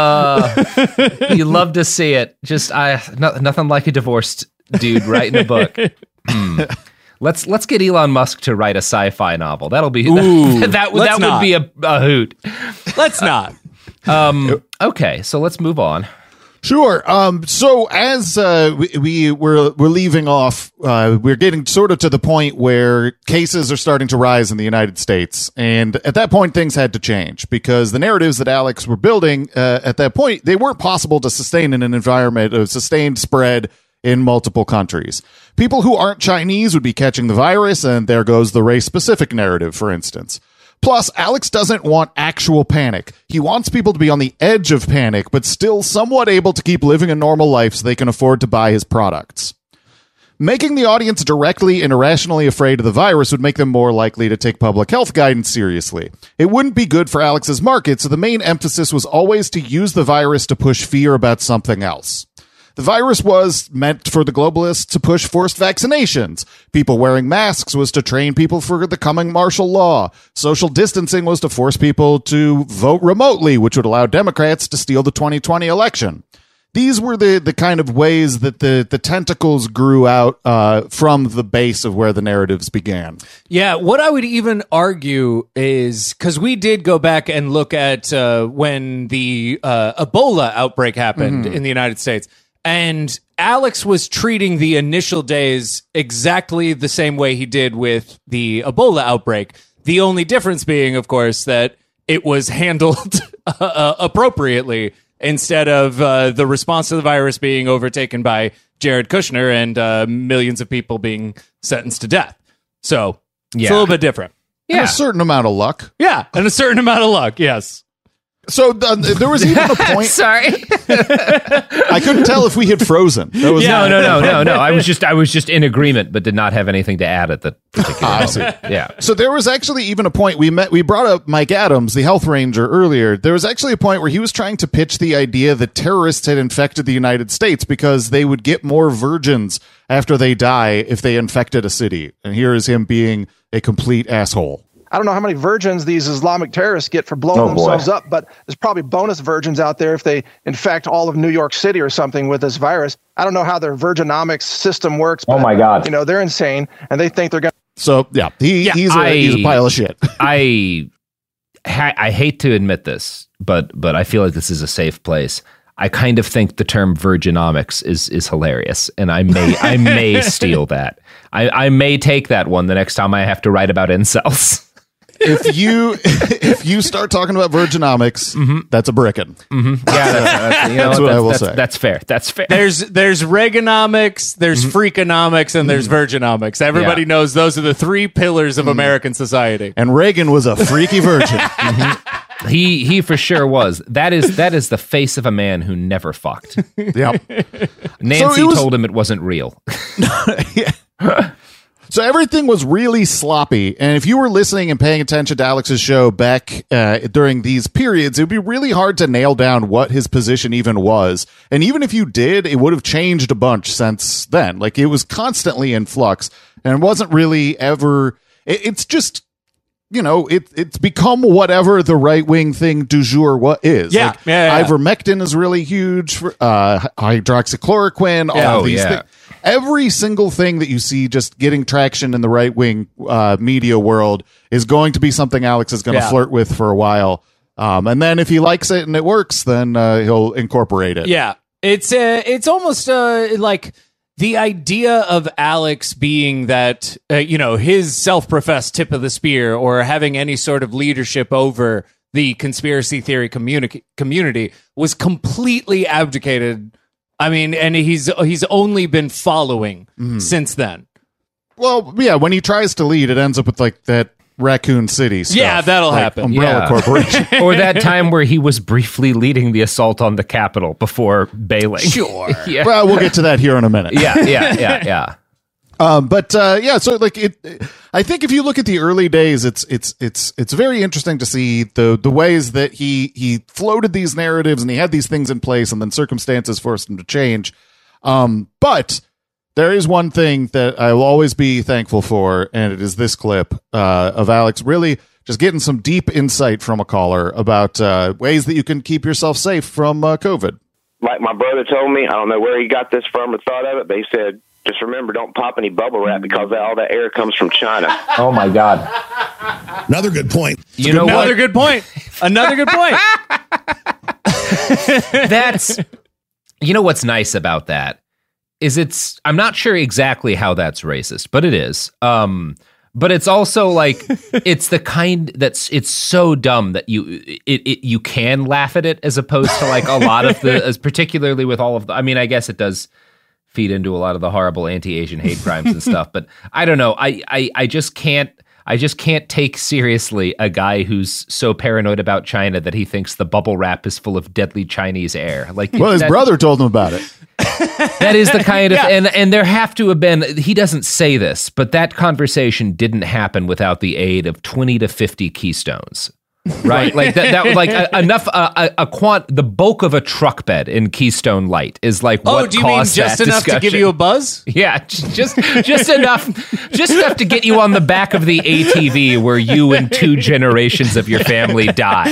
Uh, you love to see it. Just I, no, nothing like a divorced dude writing a book. Hmm. Let's let's get Elon Musk to write a sci-fi novel. That'll be Ooh, that. That, let's that not. would be a, a hoot. Let's not. Um, okay, so let's move on. Sure. Um, so as uh, we, we we're we're leaving off, uh, we're getting sort of to the point where cases are starting to rise in the United States, and at that point things had to change because the narratives that Alex were building uh, at that point they weren't possible to sustain in an environment of sustained spread in multiple countries. People who aren't Chinese would be catching the virus, and there goes the race-specific narrative, for instance. Plus, Alex doesn't want actual panic. He wants people to be on the edge of panic, but still somewhat able to keep living a normal life so they can afford to buy his products. Making the audience directly and irrationally afraid of the virus would make them more likely to take public health guidance seriously. It wouldn't be good for Alex's market, so the main emphasis was always to use the virus to push fear about something else. The virus was meant for the globalists to push forced vaccinations. People wearing masks was to train people for the coming martial law. Social distancing was to force people to vote remotely, which would allow Democrats to steal the twenty twenty election. These were the, the kind of ways that the, the tentacles grew out uh, from the base of where the narratives began. Yeah, what I would even argue is, because we did go back and look at uh, when the uh, Ebola outbreak happened Mm-hmm. in the United States, and Alex was treating the initial days exactly the same way he did with the Ebola outbreak. The only difference being, of course, that it was handled uh, appropriately instead of uh, the response to the virus being overtaken by Jared Kushner and uh, millions of people being sentenced to death. So it's Yeah. a little bit different. And a certain amount of luck. Yeah, and a certain amount of luck, yes. So uh, there was even a point. Sorry, I couldn't tell if we had frozen. That was no, no, no, no, no. I was just, I was just in agreement, but did not have anything to add at the particular I see. moment. Yeah. So there was actually even a point we met. We brought up Mike Adams, the health ranger, earlier. There was actually a point where he was trying to pitch the idea that terrorists had infected the United States because they would get more virgins after they die if they infected a city. And here is him being a complete asshole. I don't know how many virgins these Islamic terrorists get for blowing Oh, themselves boy. up, but there's probably bonus virgins out there if they infect all of New York City or something with this virus. I don't know how their virginomics system works. But, Oh, my God. You know, they're insane, and they think they're going to. So, yeah, he, Yeah, he's, a, I- he's a pile of shit. I, ha- I hate to admit this, but but I feel like this is a safe place. I kind of think the term virginomics is is hilarious, and I may I may steal that. I, I may take that one the next time I have to write about incels. If you if you start talking about virginomics, that's a brickin'. Mm-hmm. Yeah, that's, that's, you know, That's what I will that's, say. That's fair. That's fair. There's there's Reaganomics, there's Freakonomics, and there's Virginomics. Everybody Yeah. knows those are the three pillars of American society. And Reagan was a freaky virgin. He he for sure was. That is that is the face of a man who never fucked. Yep. Nancy it was- told him it wasn't real. So everything was really sloppy. And if you were listening and paying attention to Alex's show back uh, during these periods, it would be really hard to nail down what his position even was. And even if you did, it would have changed a bunch since then. Like, it was constantly in flux and it wasn't really ever. It, it's just, you know, it it's become whatever the right wing thing du jour what is. Yeah. Like, Yeah, yeah, yeah. ivermectin is really huge. For, uh, hydroxychloroquine, all Yeah. of Oh, these yeah. things. Every single thing that you see just getting traction in the right wing uh, media world is going to be something Alex is going to Yeah. flirt with for a while. Um, and then if he likes it and it works, then uh, he'll incorporate it. Yeah, it's uh, it's almost uh, like the idea of Alex being that uh, you know, his self-professed tip of the spear or having any sort of leadership over the conspiracy theory communi- community was completely abdicated. I mean, and he's he's only been following since then. Well, yeah, when he tries to lead, it ends up with like that Raccoon City stuff. Yeah, that'll like happen. Umbrella Yeah. Corporation. Or that time where he was briefly leading the assault on the Capitol before bailing. Sure. yeah. Well, we'll get to that here in a minute. yeah, yeah, yeah, yeah. Um, but uh, yeah, so like it, I think if you look at the early days, it's it's it's it's very interesting to see the the ways that he he floated these narratives and he had these things in place, and then circumstances forced him to change. Um, but there is one thing that I will always be thankful for, and it is this clip uh, of Alex really just getting some deep insight from a caller about uh, ways that you can keep yourself safe from uh, COVID. Like my brother told me, I don't know where he got this from or thought of it, but he said, just remember, don't pop any bubble wrap because all that air comes from China. Oh, my God. Another good point. You know Another what? good point. Another good point. That's, you know what's nice about that is it's, I'm not sure exactly how that's racist, but it is. Um, but it's also like, it's the kind that's, it's so dumb that you, it, it you can laugh at it as opposed to like a lot of the, as particularly with all of the, I mean, I guess it does feed into a lot of the horrible anti-Asian hate crimes and stuff, but I don't know. I, I, I just can't, I just can't take seriously a guy who's so paranoid about China that he thinks the bubble wrap is full of deadly Chinese air. Like, well, his that, brother told him about it. That is the kind of, Yeah. and and there have to have been, he doesn't say this, but that conversation didn't happen without the aid of twenty to fifty Keystones. Right, like that. That was like a, enough. Uh, a, a quant. The bulk of a truck bed in Keystone Light is like Oh, what do you mean caused just that enough to give discussion. you a buzz? Yeah, just just enough, just enough to get you on the back of the A T V where you and two generations of your family die.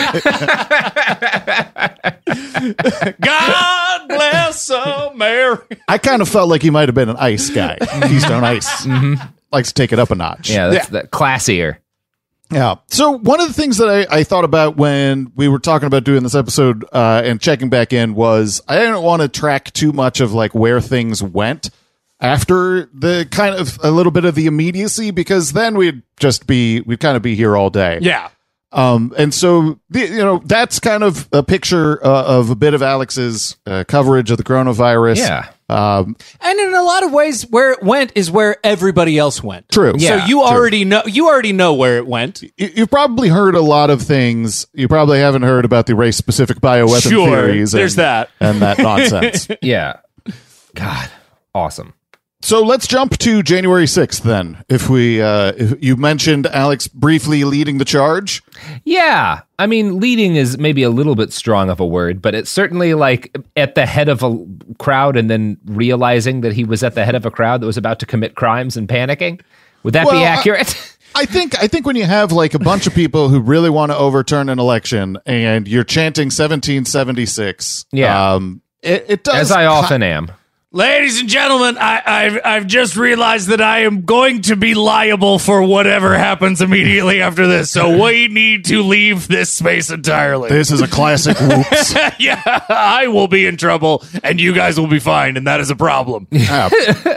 God bless America. I kind of felt like he might have been an ice guy. Keystone Ice likes to take it up a notch. Yeah, that's that classier. Yeah. So one of the things that I, I thought about when we were talking about doing this episode uh, and checking back in was I didn't want to track too much of like where things went after the kind of a little bit of the immediacy, because then we'd just be we'd kind of be here all day. Yeah. Um, and so, the, you know, that's kind of a picture uh, of a bit of Alex's uh, coverage of the coronavirus. Yeah. Um, And in a lot of ways, where it went is where everybody else went. True. So Yeah, you true. already know. You already know where it went. you- You've probably heard a lot of things. You probably haven't heard about the race-specific bioweapon Sure, theories. And, there's that. and that nonsense. Yeah. God, awesome. So let's jump to January sixth then. If we, uh, if you mentioned Alex briefly leading the charge. Yeah. I mean, leading is maybe a little bit strong of a word, but it's certainly like at the head of a crowd and then realizing that he was at the head of a crowd that was about to commit crimes and panicking. Would that Well, be I- accurate? I think I think when you have like a bunch of people who really want to overturn an election and you're chanting seventeen seventy-six, Yeah. um, it, it does. As I often am. Ladies and gentlemen, I, I've I've just realized that I am going to be liable for whatever happens immediately after this. So we need to leave this space entirely. This is a classic whoops. Yeah, I will be in trouble, and you guys will be fine, and that is a problem. Yeah.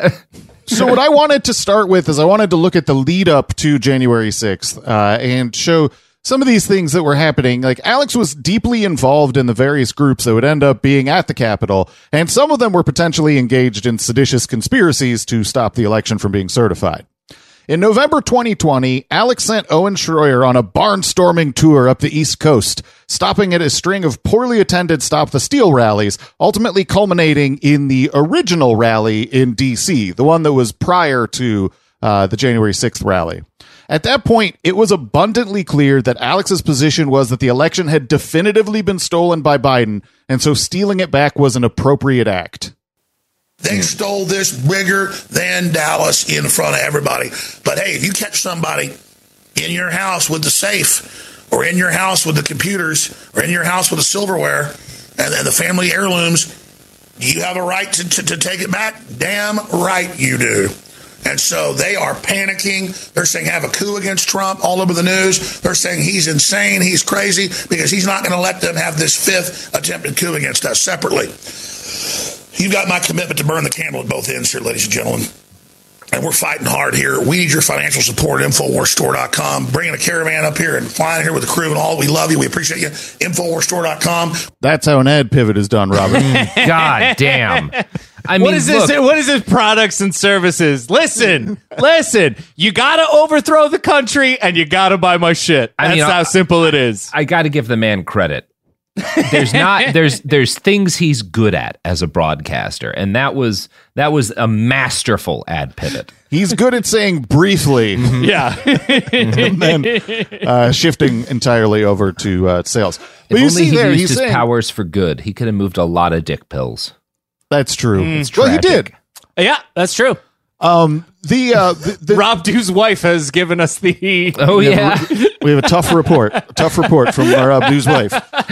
So what I wanted to start with is I wanted to look at the lead up to January sixth uh, and show some of these things that were happening. Like Alex was deeply involved in the various groups that would end up being at the Capitol, and some of them were potentially engaged in seditious conspiracies to stop the election from being certified. In November twenty twenty, Alex sent Owen Schroyer on a barnstorming tour up the East Coast, stopping at a string of poorly attended Stop the Steal rallies, ultimately culminating in the original rally in D C, the one that was prior to uh, the January sixth rally. At that point, it was abundantly clear that Alex's position was that the election had definitively been stolen by Biden, and so stealing it back was an appropriate act. They stole this bigger than Dallas in front of everybody. But hey, if you catch somebody in your house with the safe, or in your house with the computers, or in your house with the silverware and, and the family heirlooms, you have a right to, to, to take it back? Damn right you do. And so they are panicking. They're saying have a coup against Trump all over the news. They're saying he's insane, he's crazy, because he's not going to let them have this fifth attempted coup against us separately. You've got my commitment to burn the candle at both ends here, ladies and gentlemen. And we're fighting hard here. We need your financial support at Infowars Store dot com. Bringing a caravan up here and flying here with the crew and all. We love you. We appreciate you. Infowars Store dot com. That's how an ad pivot is done, Robert. God damn. I mean, what is this? look, What is this? Products and services. Listen, listen. You gotta overthrow the country, and you gotta buy my shit. I That's mean, how I- simple it is. I got to give the man credit. There's not there's there's things he's good at as a broadcaster, and that was that was a masterful ad pivot. He's good at saying briefly. Yeah. And then uh, shifting entirely over to uh, sales. But If you only see he there, used he's his saying, powers for good, he could have moved a lot of dick pills. that's true. It's Well, he did. tragic. Yeah, that's true. Um, the, uh, the, the Rob Dew's wife has given us the. Oh, yeah. we have a tough report, a tough report from our uh, news wife.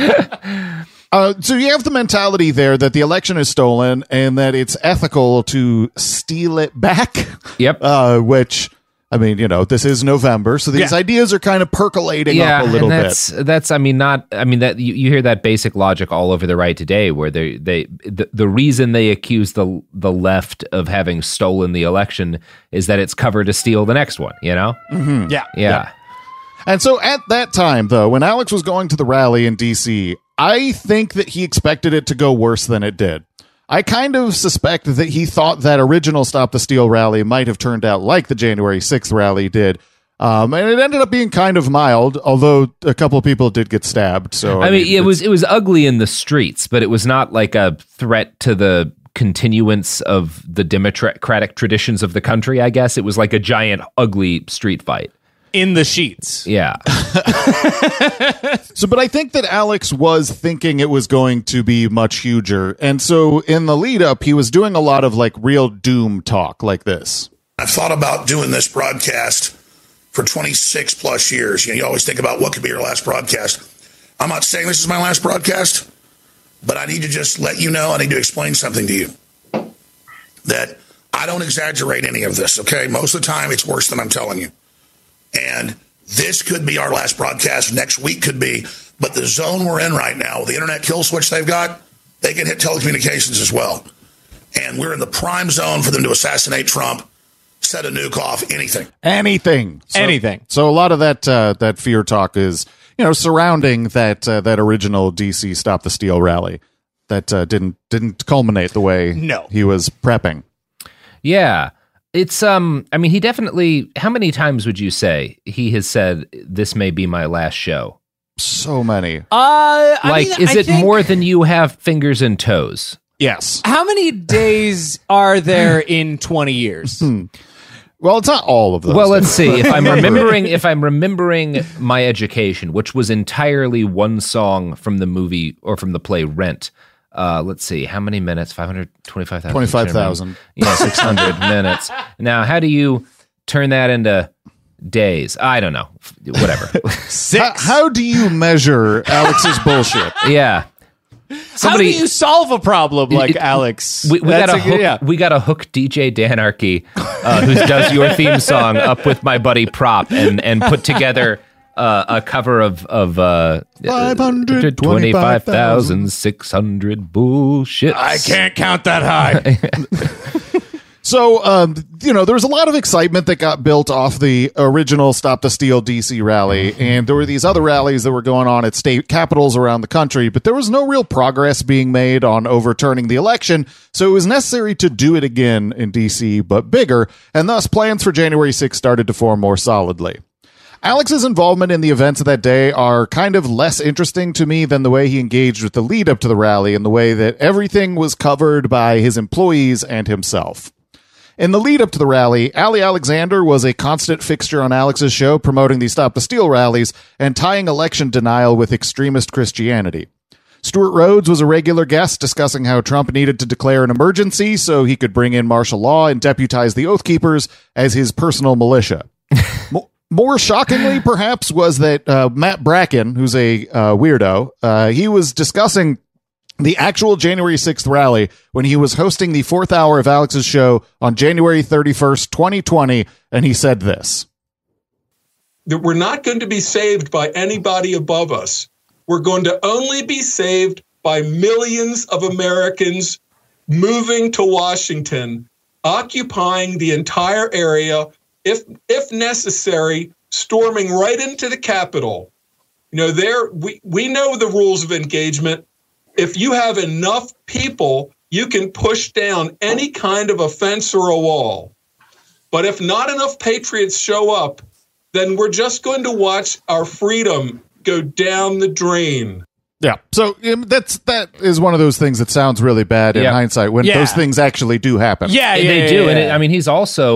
Uh, so you have the mentality there that the election is stolen and that it's ethical to steal it back. Yep. Uh, which, I mean, you know, this is November, so these Yeah. ideas are kind of percolating yeah, up a little and bit. that's, That's, I mean, not, I mean, that you, you hear that basic logic all over the right today, where they, they, the, the reason they accuse the the left of having stolen the election is that it's cover to steal the next one, you know? Mhm. Yeah. Yeah. And so at that time, though, when Alex was going to the rally in D C, I think that he expected it to go worse than it did. I kind of suspect that he thought that original Stop the Steal rally might have turned out like the January sixth rally did. Um, and it ended up being kind of mild, although a couple of people did get stabbed. So I mean, it was it was ugly in the streets, but it was not like a threat to the continuance of the democratic traditions of the country, I guess. It was like a giant, ugly street fight. In the sheets. Yeah. So, but I think that Alex was thinking it was going to be much huger. And so in the lead up, he was doing a lot of like real doom talk like this. I've thought about doing this broadcast for twenty-six plus years. You know, you always think about what could be your last broadcast. I'm not saying this is my last broadcast, but I need to just let you know, I need to explain something to you. That I don't exaggerate any of this, okay? Most of the time, it's worse than I'm telling you. And this could be our last broadcast. Next week could be. But the zone we're in right now, the internet kill switch they've got, they can hit telecommunications as well. And we're in the prime zone for them to assassinate Trump, set a nuke off, anything. Anything. So, Anything. So a lot of that uh, that fear talk is, you know, surrounding that uh, that original D C Stop the Steal rally that uh, didn't didn't culminate the way No. he was prepping. Yeah. It's, um, I mean, he definitely, how many times would you say he has said, this may be my last show? So many. Uh, I Like, mean, is I it think- more than you have fingers and toes? Yes. How many days are there in twenty years? Well, it's not all of those. Well, let's see. If I'm remembering, if I'm remembering my education, which was entirely one song from the movie or from the play Rent. Uh, let's see. How many minutes? five hundred twenty-five thousand. twenty-five thousand. Yeah, six hundred minutes. Now, how do you turn that into days? I don't know. Whatever. Six. How, how do you measure Alex's bullshit? Yeah. How Somebody, do you solve a problem like It- Alex? We, we That's got a- to hook. yeah. We got to hook D J Danarchy, uh, who does your theme song, up with my buddy Prop, and and put together uh, a cover of of uh, five hundred twenty-five thousand six hundred bullshit. I can't count that high. So, um, you know, there was a lot of excitement that got built off the original Stop the Steal D C rally, and there were these other rallies that were going on at state capitals around the country, but there was no real progress being made on overturning the election, so it was necessary to do it again in D C, but bigger, and thus plans for January sixth started to form more solidly. Alex's involvement in the events of that day are kind of less interesting to me than the way he engaged with the lead up to the rally and the way that everything was covered by his employees and himself. In the lead up to the rally, Ali Alexander was a constant fixture on Alex's show, promoting the Stop the Steal rallies and tying election denial with extremist Christianity. Stuart Rhodes was a regular guest, discussing how Trump needed to declare an emergency so he could bring in martial law and deputize the Oath Keepers as his personal militia. Mo- More shockingly, perhaps, was that uh, Matt Bracken, who's a uh, weirdo, uh, he was discussing the actual January sixth rally when he was hosting the fourth hour of Alex's show on January thirty-first, twenty twenty, and he said this. That we're not going to be saved by anybody above us. We're going to only be saved by millions of Americans moving to Washington, occupying the entire area, if if necessary, storming right into the Capitol. You know, there we, we know the rules of engagement. If you have enough people, you can push down any kind of a fence or a wall. But if not enough patriots show up, then we're just going to watch our freedom go down the drain. Yeah. So um, that's that is one of those things that sounds really bad in Yeah. hindsight when Yeah. those things actually do happen. Yeah, yeah, they yeah, do, yeah. and it, I mean, he's also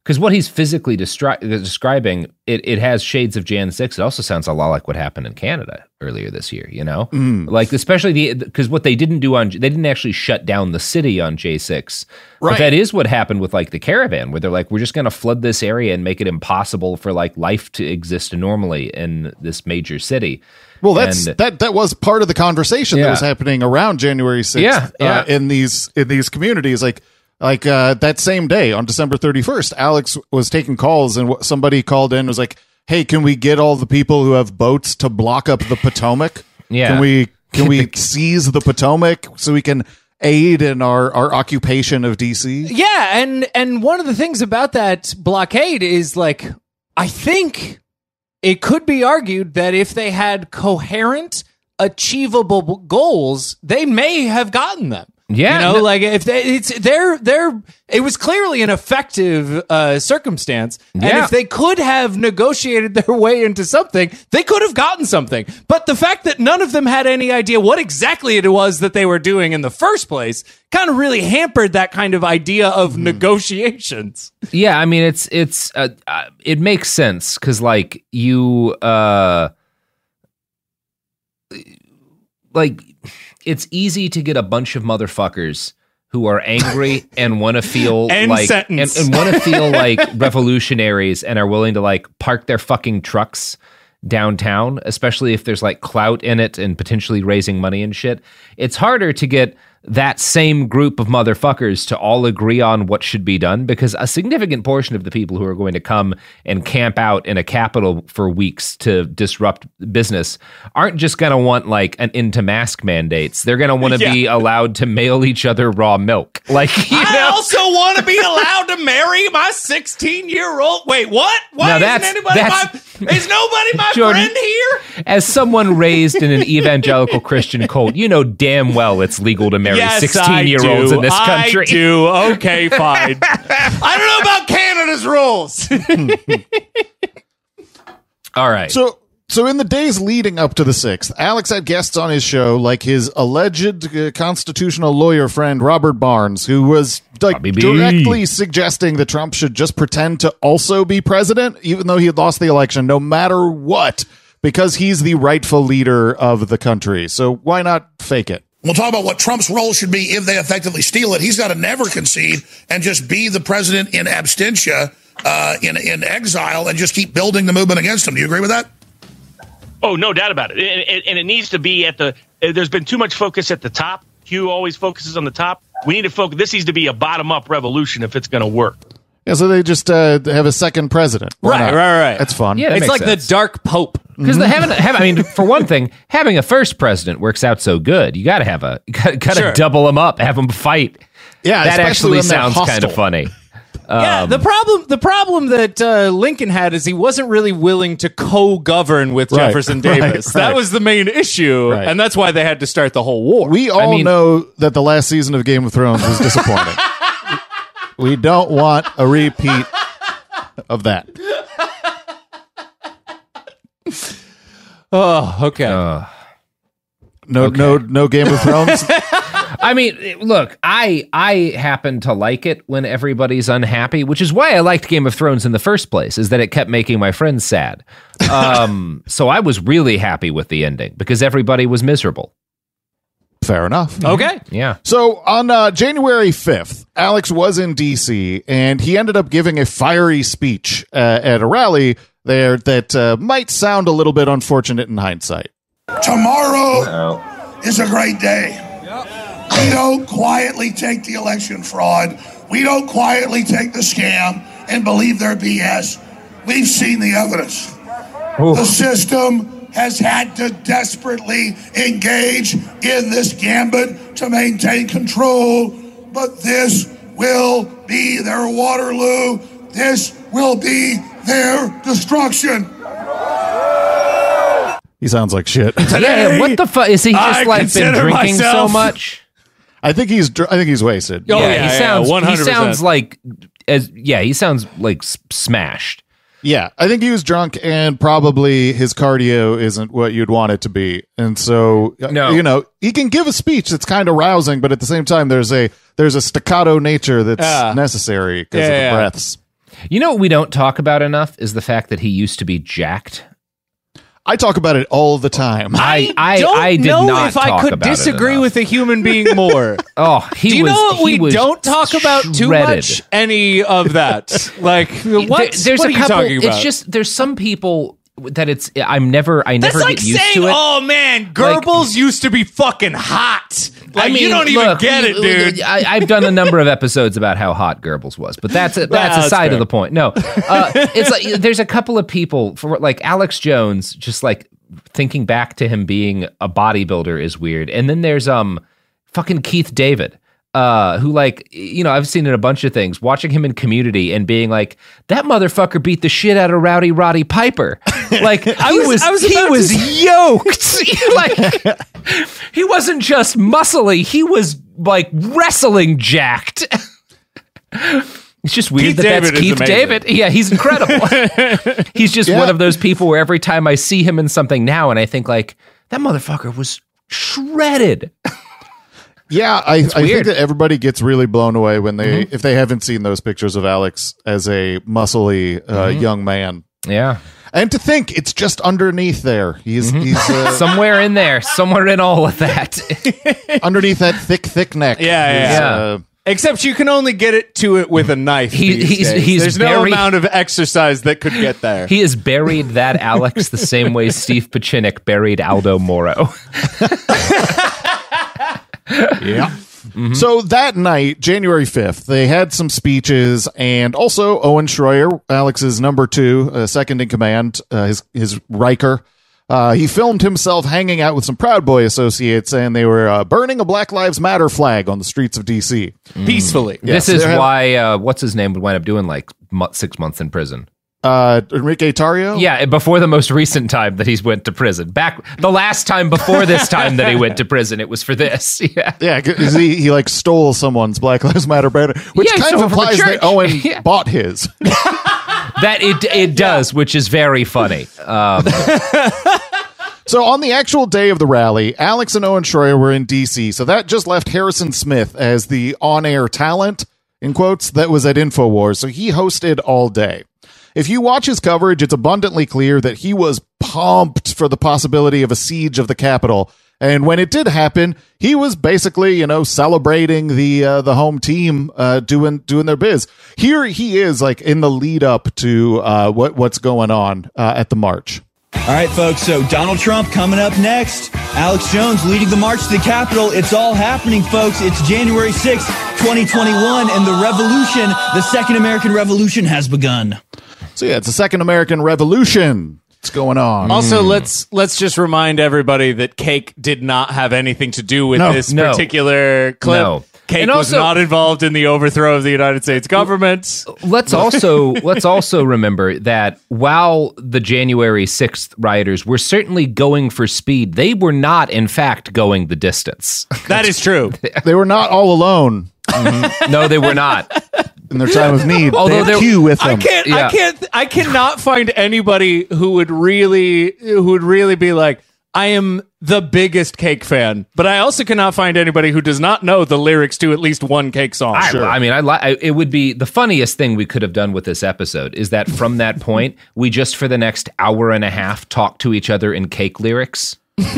Because what he's physically destri- describing, it, it has shades of Jan six. It also sounds a lot like what happened in Canada earlier this year, you know? Mm. Like, especially the, because what they didn't do on, they didn't actually shut down the city on J six. Right. But that is what happened with, like, the caravan, where they're like, we're just going to flood this area and make it impossible for, like, life to exist normally in this major city. Well, that's And- that that was part of the conversation that Yeah. was happening around January sixth Yeah, yeah. Uh, in these in these communities. Like, Like uh, that same day on December thirty-first, Alex was taking calls and w- somebody called in and was like, hey, can we get all the people who have boats to block up the Potomac? Yeah. Can we can we seize the Potomac so we can aid in our, our occupation of D C? Yeah, and and one of the things about that blockade is, like, I think it could be argued that if they had coherent, achievable goals, they may have gotten them. Yeah, you know, no- like if they, it's they're they're it was clearly an effective uh, circumstance, and Yeah. if they could have negotiated their way into something, they could have gotten something. But the fact that none of them had any idea what exactly it was that they were doing in the first place kind of really hampered that kind of idea of negotiations. Yeah, I mean, it's it's uh, uh, it makes sense because, like, you uh, like it's easy to get a bunch of motherfuckers who are angry and want to feel End like and, sentence. and want to feel like revolutionaries and are willing to, like, park their fucking trucks downtown, especially if there's, like, clout in it and potentially raising money and shit. It's harder to get that same group of motherfuckers to all agree on what should be done, because a significant portion of the people who are going to come and camp out in a capital for weeks to disrupt business aren't just going to want, like, an end to mask mandates. They're going to want to Yeah. be allowed to mail each other raw milk. Like, you I know? also want to be allowed to marry my sixteen-year-old. Wait, what? Why Now isn't that's- anybody that's- my? Is nobody my Jordan, friend here? As someone raised in an evangelical Christian cult, you know damn well it's legal to marry Yes, sixteen-year-olds I do. in this country. I do. Okay, fine. I don't know about Canada's rules. All right. So, so in the days leading up to the sixth, Alex had guests on his show like his alleged uh, constitutional lawyer friend Robert Barnes, who was like Bobby B. directly suggesting that Trump should just pretend to also be president, even though he had lost the election, no matter what, because he's the rightful leader of the country. So why not fake it? We'll talk about what Trump's role should be if they effectively steal it. He's got to never concede and just be the president in absentia, uh, in in exile, and just keep building the movement against him. Do you agree with that? Oh, no doubt about it. And, and, and it needs to be at the, there's been too much focus at the top. Hugh always focuses on the top. We need to focus. This needs to be a bottom-up revolution if it's going to work. Yeah, so they just uh, have a second president. Why Right, not? right, right. That's fun. Yeah, that It's makes like sense. the Dark Pope. Because the having, having, I mean, for one thing, having a first president works out so good. You got to have a, got to Sure. double them up, have them fight. Yeah, that especially actually when they're sounds kind hostile. of funny. Yeah, Um, the problem the problem that uh, Lincoln had is he wasn't really willing to co-govern with Right, Jefferson right, Davis. right. That was the main issue, Right. and that's why they had to start the whole war. We all I mean- know that the last season of Game of Thrones was disappointing. We don't want a repeat of that. Oh, okay. uh, No, Okay. no, no Game of Thrones. I mean, look, I I happen to like it when everybody's unhappy, which is why I liked Game of Thrones in the first place, is that it kept making my friends sad. Um, so I was really happy with the ending because everybody was miserable. Fair enough. Okay. Yeah. So on uh, January fifth, Alex was in D C and he ended up giving a fiery speech uh, at a rally there that uh, might sound a little bit unfortunate in hindsight. Tomorrow is a great day. We don't quietly take the election fraud. We don't quietly take the scam and believe their B S. We've seen the evidence. The system has had to desperately engage in this gambit to maintain control, but this will be their Waterloo. This will be their destruction. He sounds like shit. Yeah, what the fuck is he just I like been consider drinking so myself- much? I think he's. dr- I think he's wasted. Oh, yeah, yeah, he yeah, sounds. one he hundred percent. sounds like as yeah, he sounds like s- smashed. Yeah, I think he was drunk, and probably his cardio isn't what you'd want it to be. And so, uh, No. you know, he can give a speech that's kind of rousing, but at the same time, there's a there's a staccato nature that's Yeah. necessary because Yeah, of the yeah. breaths. You know what we don't talk about enough is the fact that he used to be jacked. I talk about it all the time. I I, don't I did know not if talk I could about it disagree enough. with a human being more. Oh, he Do you was. know what he we was don't talk about too shredded. much? Any of that? Like, what? There- there's what a are you couple. talking about? It's just there's some people that it's. I'm never. I That's never like get used saying, to it. "Oh man, Goebbels used to be fucking hot." Like, I mean, you don't even look, get it, dude. I, I've done a number of episodes about how hot Goebbels was, but that's a, that's Nah, a side fair. of the point. No, uh, it's like there's a couple of people for like Alex Jones, just like thinking back to him being a bodybuilder is weird, and then there's um fucking Keith David. Uh, who like you know I've seen in a bunch of things, watching him in Community and being like, that motherfucker beat the shit out of Rowdy Roddy Piper. Like I he was- was, I was he about was to- yoked. Like he wasn't just muscly, he was like wrestling jacked. It's just weird Keith that David that's is Keith amazing. David. Yeah, he's incredible. He's just Yeah. one of those people where every time I see him in something now, and I think like that motherfucker was shredded. Yeah, I, I think weird. that everybody gets really blown away when they, Mhm. if they haven't seen those pictures of Alex as a muscly uh, Mhm. young man. Yeah. And to think it's just underneath there. He's, Mhm. he's uh, somewhere in there, somewhere in all of that. underneath that thick, thick neck. Yeah, yeah, is, yeah. uh, Except you can only get it to it with a knife. He- these he's- days. he's There's no very- amount of exercise that could get there. He has buried that Alex the same way Steve Pacinic buried Aldo Moro. Yeah. So that night, January fifth, they had some speeches, and also Owen Schroyer, Alex's number two, uh, second in command, uh, his his Riker. Uh, he filmed himself hanging out with some Proud Boy associates, and they were uh, burning a Black Lives Matter flag on the streets of D C Peacefully. Yeah, this so is they're having- why, uh, what's his name would wind up doing like mo- six months in prison. Uh, Enrique Tarrio? Yeah, before the most recent time that he's went to prison. Back the last time before this time that he went to prison, it was for this. Yeah. Yeah, 'cause he, he like stole someone's Black Lives Matter banner, which Yeah, he kind of stole it from a implies church. that Owen Yeah. bought his. That it it does, which is very funny. Um, So on the actual day of the rally, Alex and Owen Schroyer were in D C, so that just left Harrison Smith as the on-air talent, in quotes, that was at InfoWars, so he hosted all day. If you watch his coverage, it's abundantly clear that he was pumped for the possibility of a siege of the Capitol. And when it did happen, he was basically, you know, celebrating the uh, the home team uh, doing doing their biz. Here he is, like in the lead up to uh, what what's going on uh, at the march. All right, folks, so Donald Trump coming up next. Alex Jones leading the march to the Capitol. It's all happening, folks. It's January sixth, twenty twenty-one, and the revolution, the Second American Revolution, has begun. So yeah, it's a Second American Revolution. What's going on? Also, let's let's just remind everybody that Cake did not have anything to do with No, this no. particular clip. No. Cake And was also- not involved in the overthrow of the United States government. let's also let's also remember that while the January sixth rioters were certainly going for speed, they were not, in fact, going the distance. That is true. They were not all alone No, they were not. in their time of need. Although they had there- Q with them. I can't. Yeah. I can't. I cannot find anybody who would really, who would really be like, I am the biggest Cake fan. But I also cannot find anybody who does not know the lyrics to at least one Cake song. I, I mean, I, li- I it would be the funniest thing we could have done with this episode is that from that point, we just for the next hour and a half talk to each other in Cake lyrics.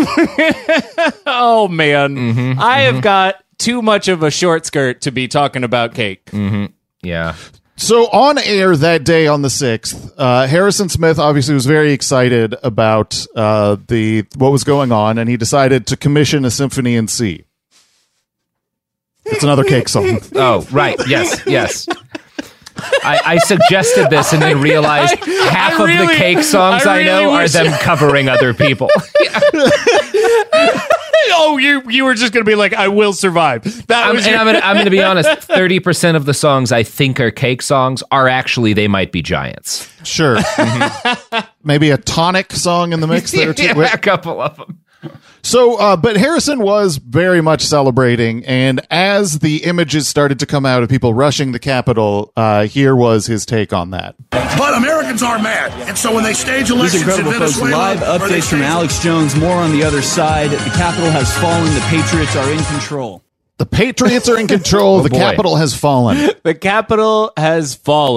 Oh man, Mm-hmm, I have got too much of a short skirt to be talking about Cake. Mm-hmm. Yeah. So on air that day on the sixth, uh, Harrison Smith obviously was very excited about uh, the what was going on, and he decided to commission a symphony in C. It's another Cake song. Oh, right. Yes. Yes. I, I suggested this and then realized I- half I of the really- Cake songs I I, know really are wish- them covering other people. Oh, you you were just gonna be like, I will survive. That I'm, was and your- I'm gonna, I'm gonna be honest. Thirty percent of the songs I think are Cake songs are actually They Might Be Giants. Sure. Maybe a Tonic song in the mix there too. Yeah, a couple of them. So, uh, but Harrison was very much celebrating, and as the images started to come out of people rushing the Capitol, uh, here was his take on that. But Americans are mad, and so when they stage This elections is incredible, in folks. Venezuela, Live or they updates from stage- Alex Jones. More on the other side. The Capitol has fallen. The Patriots are in control. The Patriots are in control. Oh, the boy. Capitol has fallen. the Capitol has fallen.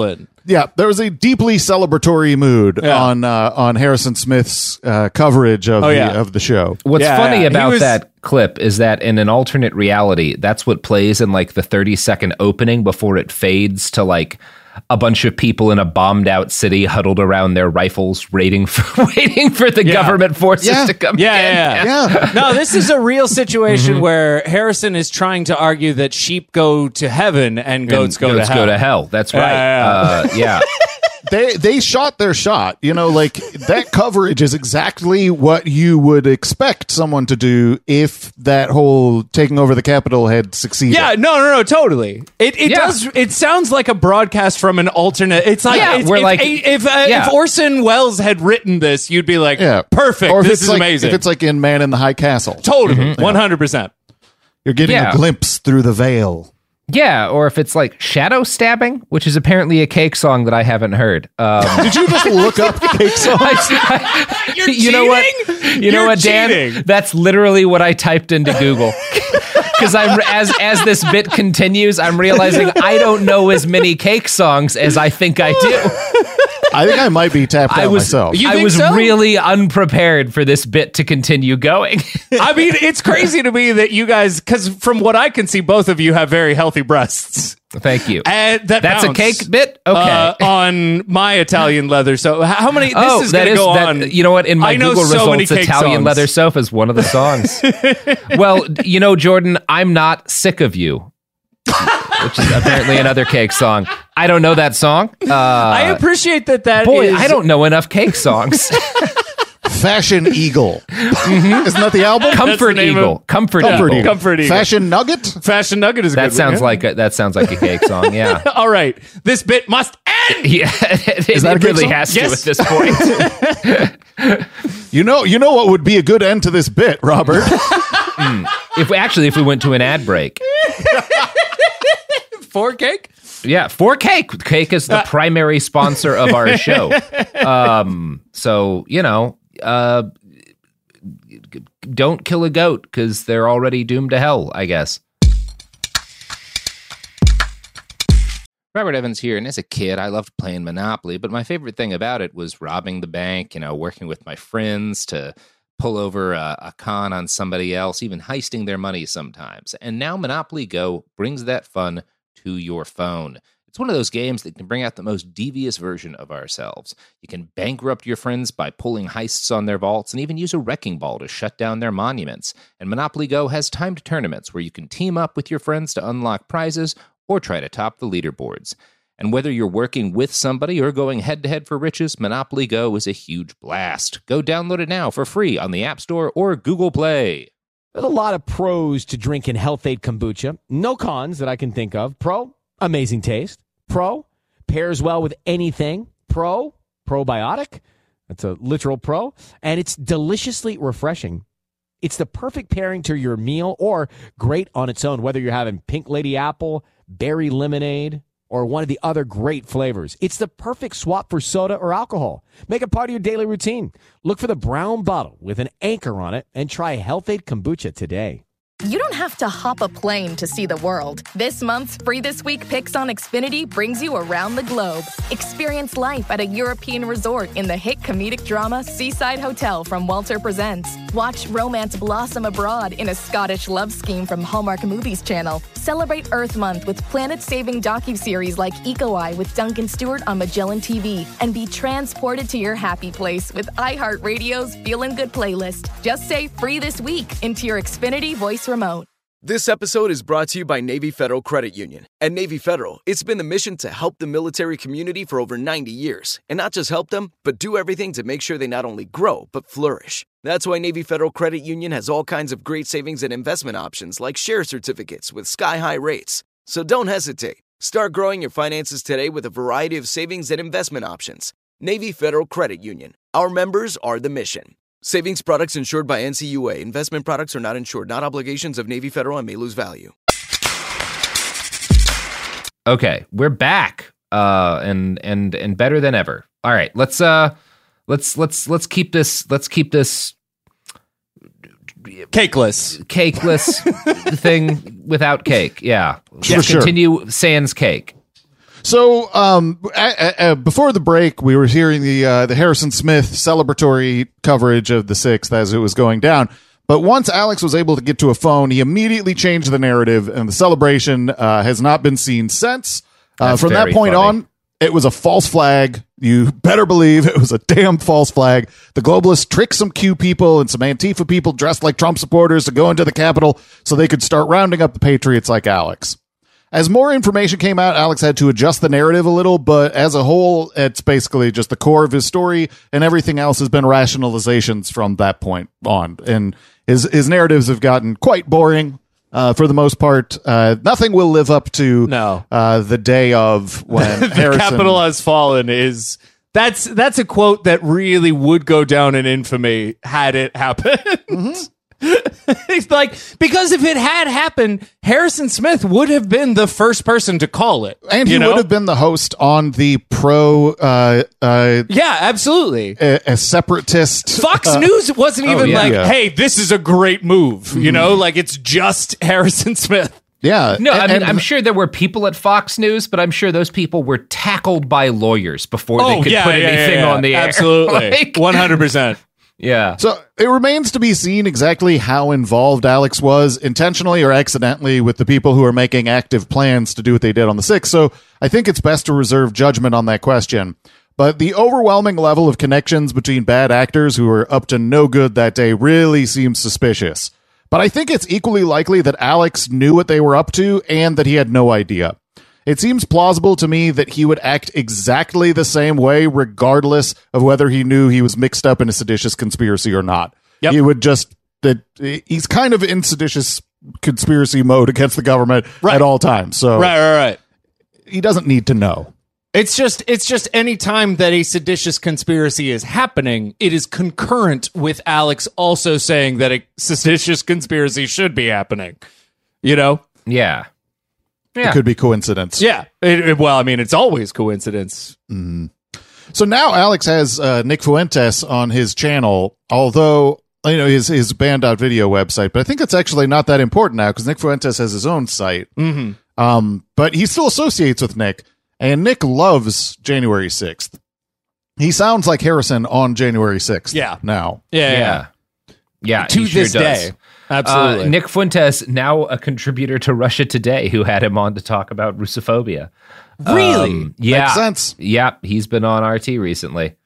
Yeah, there was a deeply celebratory mood Yeah. on uh, on Harrison Smith's uh, coverage of Oh, the yeah. of the show. What's Yeah, funny yeah. He about was- that clip is that in an alternate reality, that's what plays in like the thirty second opening before it fades to like a bunch of people in a bombed out city huddled around their rifles, waiting for waiting for the Yeah. government forces Yeah. to come. Yeah, in. yeah, yeah. No, this is a real situation Mm-hmm. where Harrison is trying to argue that sheep go to heaven and goats And go goats to hell. go to hell. That's right. Yeah, Uh, yeah. They they shot their shot. You know, like that coverage is exactly what you would expect someone to do if that whole taking over the Capitol had succeeded. Yeah, no, no, no, totally. It it Yeah. does. It sounds like a broadcast from an alternate. It's like Yeah, it's, we're if, like- if uh, yeah. if Orson Welles had written this, you'd be like, Yeah. perfect. Or if This it's is like, amazing. If it's like in Man in the High Castle, totally, one hundred percent. you're getting Yeah. a glimpse through the veil. Yeah, or if it's like shadow stabbing, which is apparently a Cake song that I haven't heard. Um, Did you just look up Cake songs? You're you know what? cheating? You know You're what, Dan? cheating. That's literally what I typed into Google. Because I'm as as this bit continues, I'm realizing I don't know as many Cake songs as I think I do. I think I might be tapped I out was myself. You I think was so? really unprepared for this bit to continue going. I mean, it's crazy to me that you guys, because from what I can see, both of you have very healthy breasts. Thank you. And that That's a bounce, cake bit? Okay. uh, on my Italian leather. So h- how many? This oh, is that going to is go that, on. You know what? In my I know Google so many results, cake Italian songs. leather sofa is one of the songs. Well, you know, Jordan, I'm not sick of you, which is apparently another Cake song. I don't know that song. Uh, I appreciate that. That boy, is- I don't know enough Cake songs. Fashion Eagle. Isn't that the album? Comfort name Eagle. of- Comfort, Comfort Eagle. Eagle. Comfort Eagle. Fashion Nugget? Fashion Nugget is a That good sounds one. like a, that sounds like a Cake song. Yeah. All right, this bit must end. Yeah, it, Is that a it Cake really song? has Yes. to at this point. You know, you know what would be a good end to this bit, Robert? If we, actually, if we went to an ad break, For cake. yeah, for Cake. Cake is the primary sponsor of our show. Um, so you know, uh, don't kill a goat because they're already doomed to hell, I guess. Robert Evans here, and as a kid, I loved playing Monopoly, but my favorite thing about it was robbing the bank, you know, working with my friends to pull over a, a con on somebody else, even heisting their money sometimes. And now Monopoly Go brings that fun to your phone. It's one of those games that can bring out the most devious version of ourselves. You can bankrupt your friends by pulling heists on their vaults and even use a wrecking ball to shut down their monuments. And Monopoly Go has timed tournaments where you can team up with your friends to unlock prizes or try to top the leaderboards. And whether you're working with somebody or going head-to-head for riches, Monopoly Go is a huge blast. Go download it now for free on the App Store or Google Play. There's a lot of pros to drinking Health Aid kombucha. No cons that I can think of. Pro, amazing taste. Pro, pairs well with anything. Pro, probiotic. That's a literal pro. And it's deliciously refreshing. It's the perfect pairing to your meal or great on its own, whether you're having pink lady apple, berry lemonade, or one of the other great flavors. It's the perfect swap for soda or alcohol. Make it part of your daily routine. Look for the brown bottle with an anchor on it and try Health Aid Kombucha today. You don't have to hop a plane to see the world. This month's Free This Week Picks on Xfinity brings you around the globe. Experience life at a European resort in the hit comedic drama Seaside Hotel from Walter Presents. Watch romance blossom abroad in a Scottish love scheme from Hallmark Movies Channel. Celebrate Earth Month with planet-saving docuseries like Eco Eye with Duncan Stewart on Magellan T V. And be transported to your happy place with iHeartRadio's Feelin' Good playlist. Just say Free This Week into your Xfinity voice remote. This episode is brought to you by Navy Federal Credit Union. At Navy Federal, it's been the mission to help the military community for over ninety years. And not just help them, but do everything to make sure they not only grow, but flourish. That's why Navy Federal Credit Union has all kinds of great savings and investment options like share certificates with sky-high rates. So don't hesitate. Start growing your finances today with a variety of savings and investment options. Navy Federal Credit Union. Our members are the mission. Savings products insured by N C U A. Investment products are not insured, not obligations of Navy Federal and may lose value. Okay, we're back, uh, and and and better than ever. All right, let's uh, let's let's let's keep this let's keep this Cakeless. cakeless thing without cake. Yeah, Sure, let's sure. continue sans cake. So, um, a- a- before the break, we were hearing the uh, the Harrison Smith celebratory coverage of the sixth as it was going down. But once Alex was able to get to a phone, he immediately changed the narrative, and the celebration uh, has not been seen since. Uh, That's from that very point funny. on, it was a false flag. You better believe it was a damn false flag. The globalists tricked some Q people and some Antifa people dressed like Trump supporters to go into the Capitol so they could start rounding up the patriots like Alex. As more information came out, Alex had to adjust the narrative a little, but as a whole, it's basically just the core of his story, and everything else has been rationalizations from that point on. And his his narratives have gotten quite boring uh, for the most part. Uh, nothing will live up to No. uh, the day of when The Harrison... Capitol has fallen is that's that's a quote that really would go down in infamy had it happened. Mm-hmm. It's like, because if it had happened, Harrison Smith would have been the first person to call it, And he you know? would have been the host on the pro uh, uh, Yeah, absolutely. a, a separatist. Fox uh, News wasn't oh, even yeah. like, Yeah. "Hey, this is a great move," you Mhm. know, like it's just Harrison Smith. Yeah. No, I and- mean, and- I'm sure there were people at Fox News, but I'm sure those people were tackled by lawyers before they Oh, could yeah, put yeah, anything yeah, yeah. on the air. Absolutely. Like- one hundred percent. Yeah. So it remains to be seen exactly how involved Alex was, intentionally or accidentally, with the people who are making active plans to do what they did on the sixth. So I think it's best to reserve judgment on that question. But the overwhelming level of connections between bad actors who were up to no good that day really seems suspicious. But I think it's equally likely that Alex knew what they were up to and that he had no idea. It seems plausible to me that he would act exactly the same way regardless of whether he knew he was mixed up in a seditious conspiracy or not. Yep. He would just that he's kind of in seditious conspiracy mode against the government Right. at all times. So Right, right, right. he doesn't need to know. It's just it's just any time that a seditious conspiracy is happening, it is concurrent with Alex also saying that a seditious conspiracy should be happening. You know? Yeah. Yeah. It could be coincidence. Yeah. It, it- well, I mean, it's always coincidence. Mm. So now Alex has uh, Nick Fuentes on his channel, although, you know, his, his band.video website, but I think it's actually not that important now because Nick Fuentes has his own site. Mm-hmm. Um, but he still associates with Nick, and Nick loves January sixth. He sounds like Harrison on January sixth. Yeah. Now. Yeah. Yeah. Yeah. Yeah, To he sure this does. day. Absolutely. Uh, Nick Fuentes, now a contributor to Russia Today, who had him on to talk about Russophobia. Really? Um, yeah. Makes sense. Yeah, he's been on R T recently.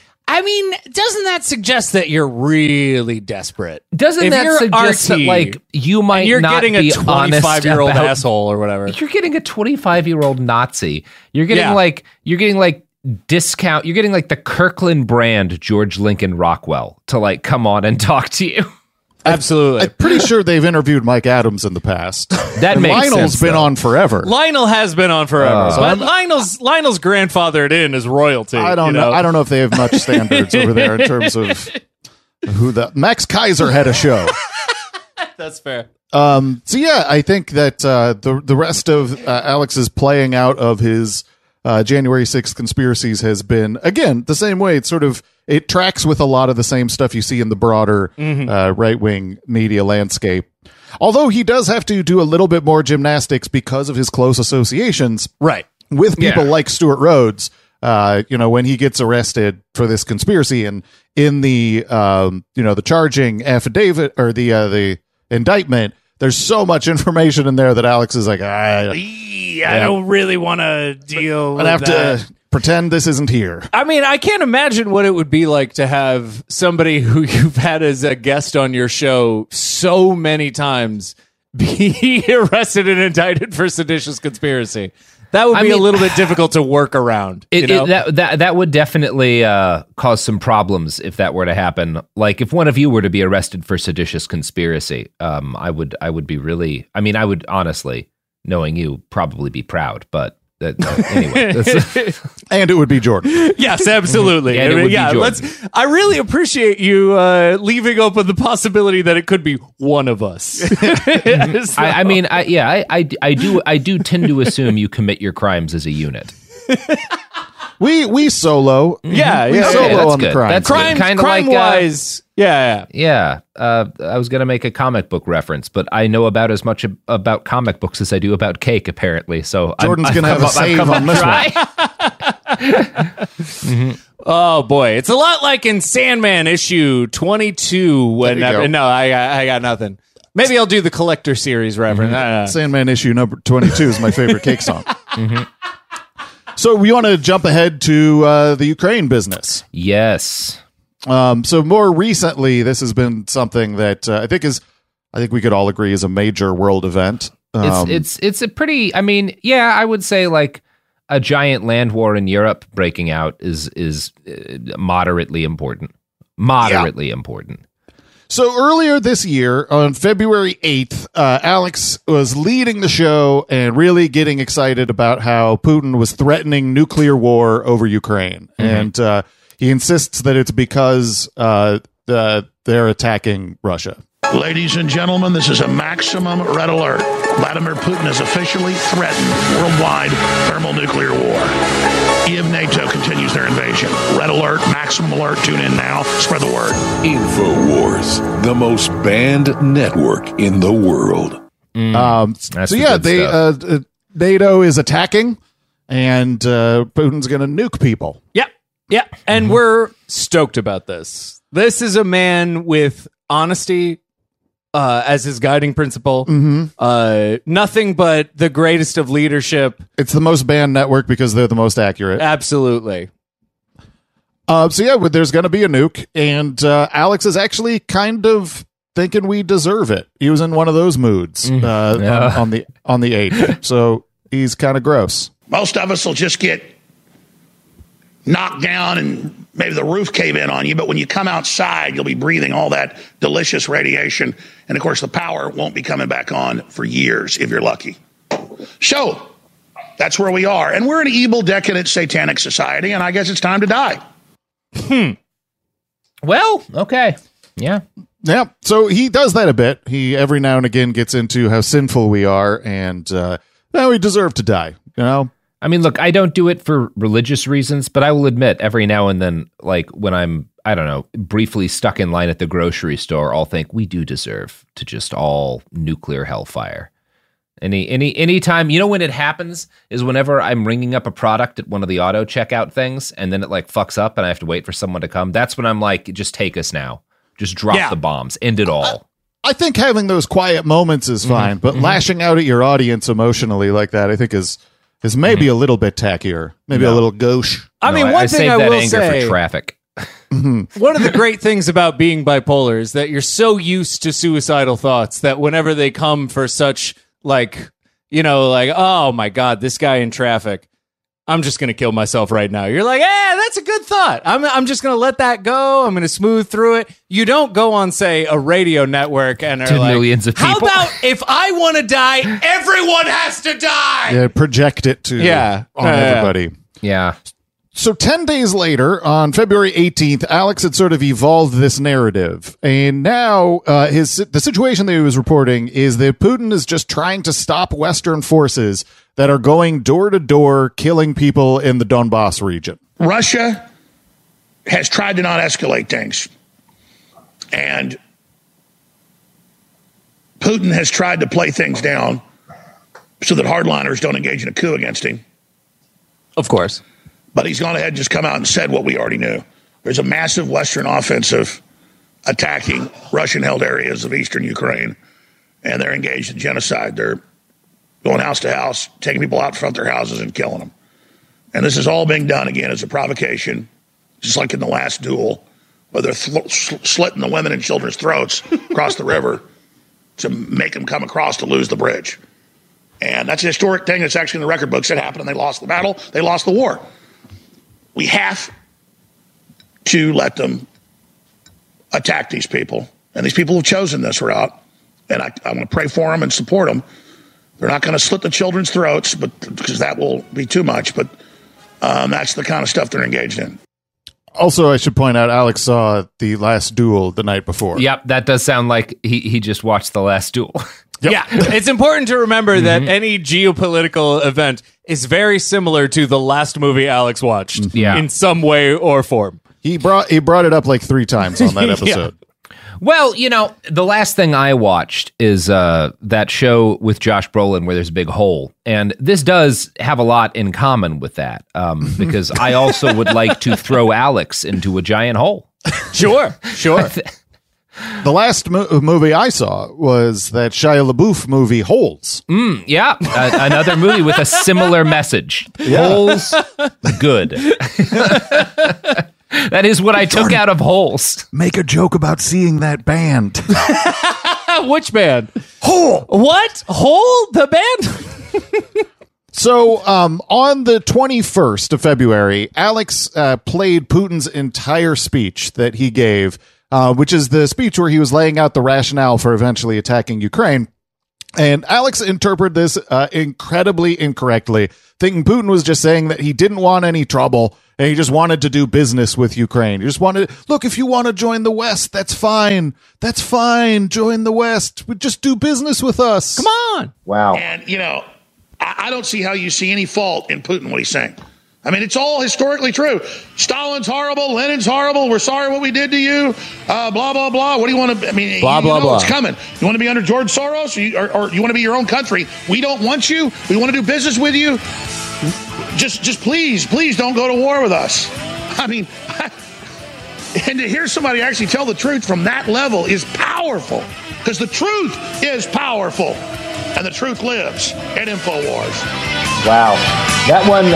I mean, doesn't that suggest that you're really desperate? Doesn't If that you're suggest R T, that, like, you might and you're not getting be a twenty-five-year-old honest about- asshole or whatever? You're getting a twenty-five-year-old Nazi. You're getting Yeah. like you're getting like discount. You're getting like the Kirkland brand George Lincoln Rockwell to like come on and talk to you. Absolutely. I'm pretty sure they've interviewed Mike Adams in the past. That And makes Lionel's sense, been though. on forever. Lionel has been on forever, Uh, So but I'm- Lionel's Lionel's grandfathered in as royalty. I don't you know. I don't know if they have much standards over there in terms of who the Max Kaiser had a show. That's fair. Um, so yeah, I think that uh, the the rest of uh, Alex's playing out of his uh, January sixth conspiracies has been again the same way. It's sort of it tracks with a lot of the same stuff you see in the broader Mhm. uh, right wing media landscape. Although he does have to do a little bit more gymnastics because of his close associations, right, with people Yeah. like Stuart Rhodes. Uh, you know, when he gets arrested for this conspiracy, and in the um, you know, the charging affidavit or the uh, the indictment, there's so much information in there that Alex is like, I, I don't really want to deal with I have that. to pretend this isn't here. I mean, I can't imagine what it would be like to have somebody who you've had as a guest on your show so many times be arrested and indicted for seditious conspiracy. That would I be a mean- little bit difficult to work around. It, you know? it, that that that would definitely uh, cause some problems if that were to happen. Like if one of you were to be arrested for seditious conspiracy, um, I would I would be really. I mean, I would honestly, knowing you, probably be proud. But that, that- anyway, that's- And it would be Jordan. Yes, absolutely. Yeah, and it I mean, would be yeah, Jordan. let's. I really appreciate you uh, leaving open the possibility that it could be one of us. I, I mean, I, yeah, I, I I do I do tend to assume you commit your crimes as a unit. we we solo. Yeah, we yeah, solo okay, that's on the good. crime. That's crime, Kinda crime like, uh, wise. Yeah, Yeah, uh, I was going to make a comic book reference, but I know about as much ab- about comic books as I do about cake, apparently. So Jordan's I'm, gonna I'm have a save on this one. mm-hmm. Oh boy, it's a lot like in Sandman issue twenty-two. Whenever, no, I I got nothing. Maybe I'll do the collector series reference. Mm-hmm. Sandman issue number twenty-two is my favorite cake song. Mm-hmm. So we want to jump ahead to uh, the Ukraine business. Yes. Um, so more recently, this has been something that uh, I think is, I think we could all agree is a major world event. Um, it's it's it's a pretty. I mean, yeah, I would say like a giant land war in Europe breaking out is is uh, moderately important. Moderately yeah. important. So earlier this year, on February eighth, uh, Alex was leading the show and really getting excited about how Putin was threatening nuclear war over Ukraine. Mm-hmm. And uh, he insists that it's because uh, the, they're attacking Russia. Ladies and gentlemen, this is a maximum red alert. Vladimir Putin has officially threatened worldwide thermonuclear war. Kiev NATO continues their invasion. Red alert, maximum alert. Tune in now. Spread the word. InfoWars, the most banned network in the world. Mm, um, so the yeah, they uh, NATO is attacking, and uh, Putin's going to nuke people. Yep, yeah, and mm-hmm. we're stoked about this. This is a man with honesty uh, as his guiding principle. Mm-hmm. Uh, nothing but the greatest of leadership. It's the most banned network because they're the most accurate. Absolutely. Uh, so yeah, there's going to be a nuke, and uh, Alex is actually kind of thinking we deserve it. He was in one of those moods uh, yeah. on, on the on the eighth, so he's kind of gross. Most of us will just get knocked down and maybe the roof cave in on you, but when you come outside, you'll be breathing all that delicious radiation, and of course, the power won't be coming back on for years if you're lucky. So that's where we are, and we're an evil, decadent, satanic society, and I guess it's time to die. Hmm. Well, okay. Yeah. Yeah. So he does that a bit. He every now and again gets into how sinful we are, and uh, well, we deserve to die. You know. I mean, look, I don't do it for religious reasons, but I will admit, every now and then, like when I'm, I don't know, briefly stuck in line at the grocery store, I'll think we do deserve to just all nuclear hellfire. Any, any, any time, you know, when it happens is whenever I'm ringing up a product at one of the auto checkout things, and then it like fucks up, and I have to wait for someone to come. That's when I'm like, just take us now, just drop yeah. the bombs, end it all. I, I think having those quiet moments is fine, mm-hmm. but mm-hmm. lashing out at your audience emotionally like that, I think is is maybe mm-hmm. a little bit tackier, maybe no. a little gauche. I mean, no, one I, I thing I that will anger say, for traffic. One of the great things about being bipolar is that you're so used to suicidal thoughts that whenever they come for such like. You know, like, oh my God, this guy in traffic, I'm just going to kill myself right now. You're like, eh, that's a good thought. I'm I'm just going to let that go. I'm going to smooth through it. You don't go on, say, a radio network and are to like, millions of people. How about if I want to die, everyone has to die? Yeah, project it to yeah. on uh, everybody. Yeah. So ten days later, on February eighteenth, Alex had sort of evolved this narrative. And now uh, his the situation that he was reporting is that Putin is just trying to stop Western forces that are going door to door, killing people in the Donbass region. Russia has tried to not escalate things. And Putin has tried to play things down so that hardliners don't engage in a coup against him. Of course. But he's gone ahead and just come out and said what we already knew. There's a massive Western offensive attacking Russian-held areas of eastern Ukraine, and they're engaged in genocide. They're going house to house, taking people out in front of their houses and killing them. And this is all being done, again, as a provocation, just like in the last duel, where they're th- slitting the women and children's throats across the river to make them come across to lose the bridge. And that's a historic thing that's actually in the record books. It happened, and they lost the battle. They lost the war. We have to let them attack these people. And these people have chosen this route. And I, I'm going to pray for them and support them. They're not going to slit the children's throats, but because that will be too much. But um, that's the kind of stuff they're engaged in. Also, I should point out, Alex saw the last duel the night before. Yep, that does sound like he, he just watched the last duel. Yep. Yeah, it's important to remember Mm-hmm. that any geopolitical event is very similar to the last movie Alex watched Yeah. in some way or form. He brought he brought it up like three times on that Yeah. episode. Well, you know, the last thing I watched is uh, that show with Josh Brolin where there's a big hole. And this does have a lot in common with that um, because I also would like to throw Alex into a giant hole. Sure, sure. The last mo- movie I saw was that Shia LaBeouf movie, Holes. Mm, yeah, uh, another movie with a similar message. Holes, good. That is what I took out of Holes. Make a joke about seeing that band. Which band? Hole. What? Hole? The band? So, um, on the twenty-first of February, Alex uh, played Putin's entire speech that he gave, uh, which is the speech where he was laying out the rationale for eventually attacking Ukraine. And Alex interpreted this uh, incredibly incorrectly, thinking Putin was just saying that he didn't want any trouble and he just wanted to do business with Ukraine. He just wanted, look, if you want to join the West, that's fine. That's fine. Join the West. Just do business with us. Come on. Wow. And, you know, I, I don't see how you see any fault in Putin, what he's saying. I mean, it's all historically true. Stalin's horrible. Lenin's horrible. We're sorry what we did to you. Uh, blah, blah, blah. What do you want to, I mean, blah, you, blah, you know blah. It's coming. You want to be under George Soros or you, or, or you want to be your own country? We don't want you. We want to do business with you. Just, just please, please don't go to war with us. I mean, and to hear somebody actually tell the truth from that level is powerful because the truth is powerful and the truth lives at InfoWars. Wow. That one...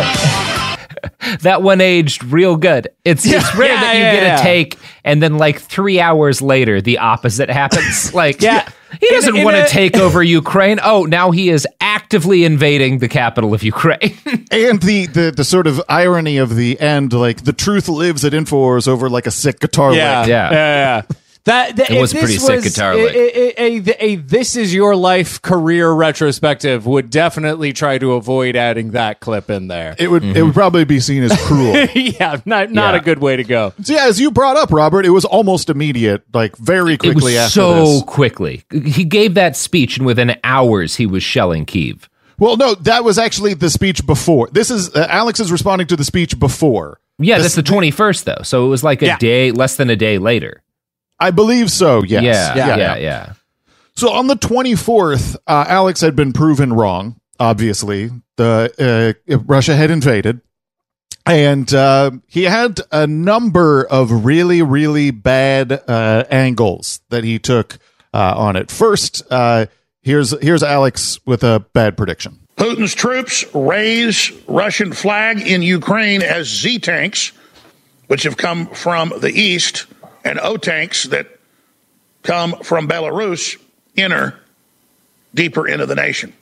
That one aged real good. It's Yeah, it's rare yeah, that you yeah, get yeah. a take and then like three hours later the opposite happens. Like Yeah. he doesn't In- in want to a- take over Ukraine. Oh, now he is actively invading the capital of Ukraine. And the, the the sort of irony of the end, like the truth lives at InfoWars over like a sick guitar Yeah, lick. Yeah. yeah, yeah. That, that It if was a pretty this sick was guitar a, lick. A, a, a, a This Is Your Life career retrospective would definitely try to avoid adding that clip in there. It would it would probably be seen as cruel. yeah, not not Yeah. a good way to go. So yeah, as you brought up, Robert, it was almost immediate, like very It quickly was after so this. quickly. He gave that speech and within hours he was shelling Kyiv. Well, no, that was actually the speech before. This is uh, Alex is responding to the speech before. Yeah, This- that's the twenty-first though. So it was like a Yeah. day, less than a day later. I believe so. Yes. Yeah, yeah, Yeah. yeah, yeah. So on the twenty-fourth, uh, Alex had been proven wrong. Obviously, the uh, Russia had invaded, and uh, he had a number of really, really bad uh, angles that he took uh, on it. First, uh, here's here's Alex with a bad prediction. Putin's troops raise Russian flag in Ukraine as Z tanks, which have come from the east, and O tanks that come from Belarus enter deeper into the nation.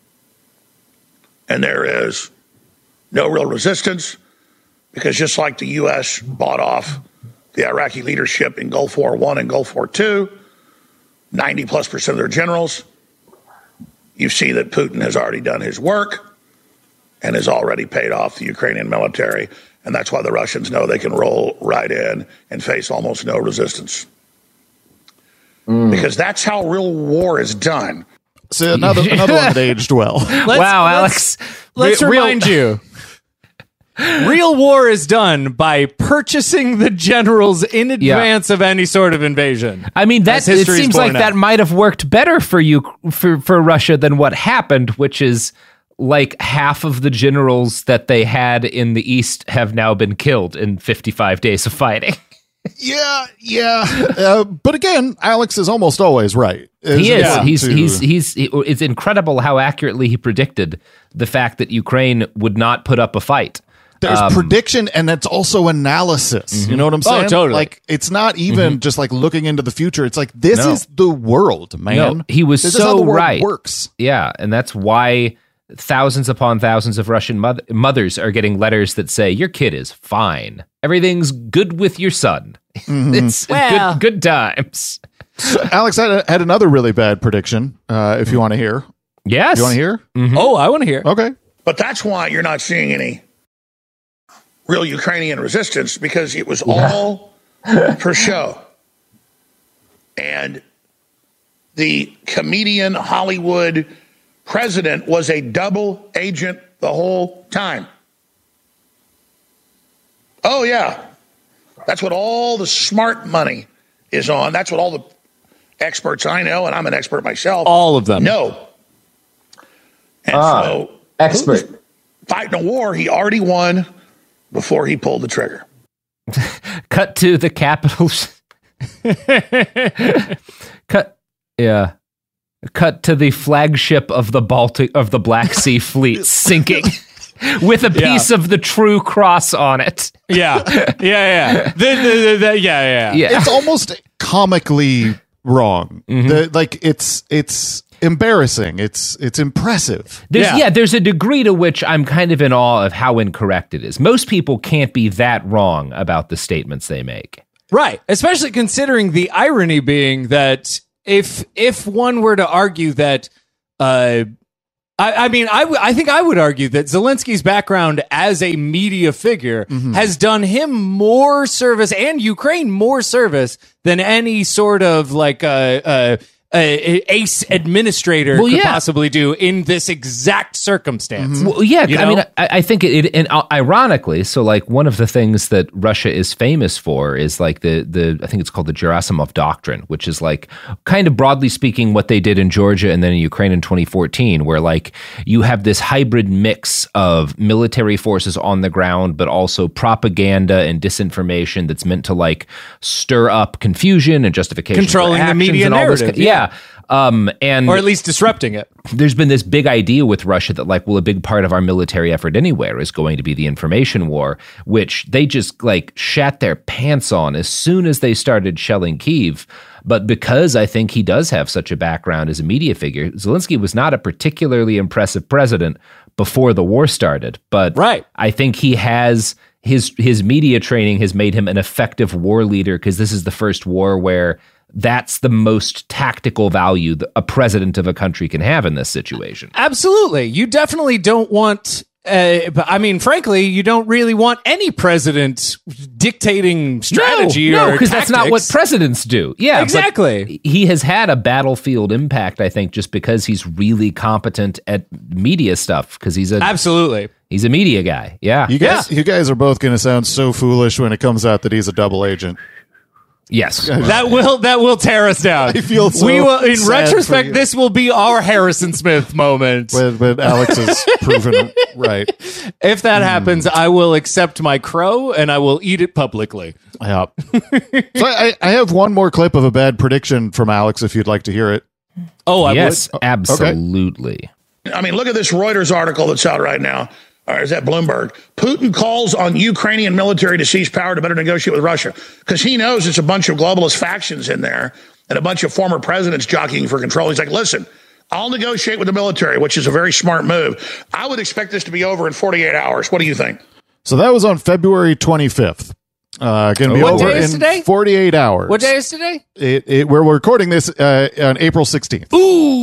And there is no real resistance because just like the U S bought off the Iraqi leadership in Gulf War One and Gulf War Two, ninety plus percent of their generals, you see that Putin has already done his work and has already paid off the Ukrainian military. And that's why the Russians know they can roll right in and face almost no resistance. Mm. Because that's how real war is done. So another another one that aged well. Let's, Wow, let's- Alex. Let's Re- real- remind you. Real war is done by purchasing the generals in advance of any sort of invasion. I mean, that As it history's seems like borne that out. might have worked better for you for for Russia than what happened, which is like half of the generals that they had in the East have now been killed in fifty-five days of fighting. Yeah, yeah. Uh, but again, Alex is almost always right. It's He is. important He's, to- he's he's he- It's incredible how accurately he predicted the fact that Ukraine would not put up a fight. There's Um, prediction and that's also analysis. You know what I'm Oh, saying? totally. Like it's not even just like looking into the future. It's like this No. is the world, man. No, he was this is how so the world right. works. Yeah, and that's why thousands upon thousands of Russian moth- mothers are getting letters that say your kid is fine. Everything's good with your son. It's Well. good, good times. Alex had, had another really bad prediction. Uh, if you want to hear, Yes. you want to hear? Oh, I want to hear. Okay. But that's why you're not seeing any real Ukrainian resistance because it was all for show. And the comedian Hollywood president was a double agent the whole time. Oh, yeah. That's what all the smart money is on. That's what all the experts I know, and I'm an expert myself. All of them. No. And ah, so, expert. Fighting a war he already won before he pulled the trigger. Cut to the Capitol. Cut, yeah. Cut to the flagship of the Baltic of the Black Sea Fleet sinking with a piece Yeah. of the True Cross on it. Yeah, yeah, yeah, the, the, the, the, yeah, yeah, Yeah. It's almost comically wrong. Mm-hmm. The, like it's it's embarrassing. It's it's impressive. There's, yeah. Yeah. there's a degree to which I'm kind of in awe of how incorrect it is. Most people can't be that wrong about the statements they make. Right, especially considering the irony being that if if one were to argue that, uh, I, I mean, I, w- I think I would argue that Zelensky's background as a media figure Mm-hmm. has done him more service and Ukraine more service than any sort of like uh, uh, uh, ace administrator Well, could yeah. possibly do in this exact circumstance. Well, yeah, You I know? mean, I, I think it, it, and ironically, so like one of the things that Russia is famous for is like the the I think it's called the Gerasimov Doctrine, which is like kind of broadly speaking what they did in Georgia and then in Ukraine in twenty fourteen, where like you have this hybrid mix of military forces on the ground, but also propaganda and disinformation that's meant to like stir up confusion and justification, Controlling for the actions media and all this narrative, ki- yeah. yeah. Um, and or at least disrupting it. there's been this big idea with Russia that like, well, a big part of our military effort anywhere is going to be the information war, which they just like shat their pants on as soon as they started shelling Kyiv. But because I think he does have such a background as a media figure, Zelensky was not a particularly impressive president before the war started. But right. I think he has his his media training has made him an effective war leader because this is the first war where that's the most tactical value that a president of a country can have in this situation. Absolutely. You definitely don't want, uh, but I mean, frankly, you don't really want any president dictating strategy no, or because that's not what tactics. presidents do. Yeah, but exactly. he has had a battlefield impact, I think, just because he's really competent at media stuff because he's a Absolutely. he's a media guy. Yeah. You guys, you guys are both going to sound so foolish when it comes out that he's a double agent. Yes. That will that will tear us down. I feel so we will, in sad for retrospect, you. this will be our Harrison Smith moment. When, when Alex is proven right. If that happens, I will accept my crow and I will eat it publicly. Yeah. So I, I have one more clip of a bad prediction from Alex if you'd like to hear it. Oh, I yes, would. absolutely. I mean, look at this Reuters article that's out right now. Or is that Bloomberg? Putin calls on Ukrainian military to seize power to better negotiate with Russia because he knows it's a bunch of globalist factions in there and a bunch of former presidents jockeying for control. He's like, listen, I'll negotiate with the military, which is a very smart move. I would expect this to be over in forty-eight hours. What do you think? So that was on February twenty-fifth. Uh, going to be What over day is in today? forty-eight hours. What day is today? It, it, we're recording this uh, on April sixteenth.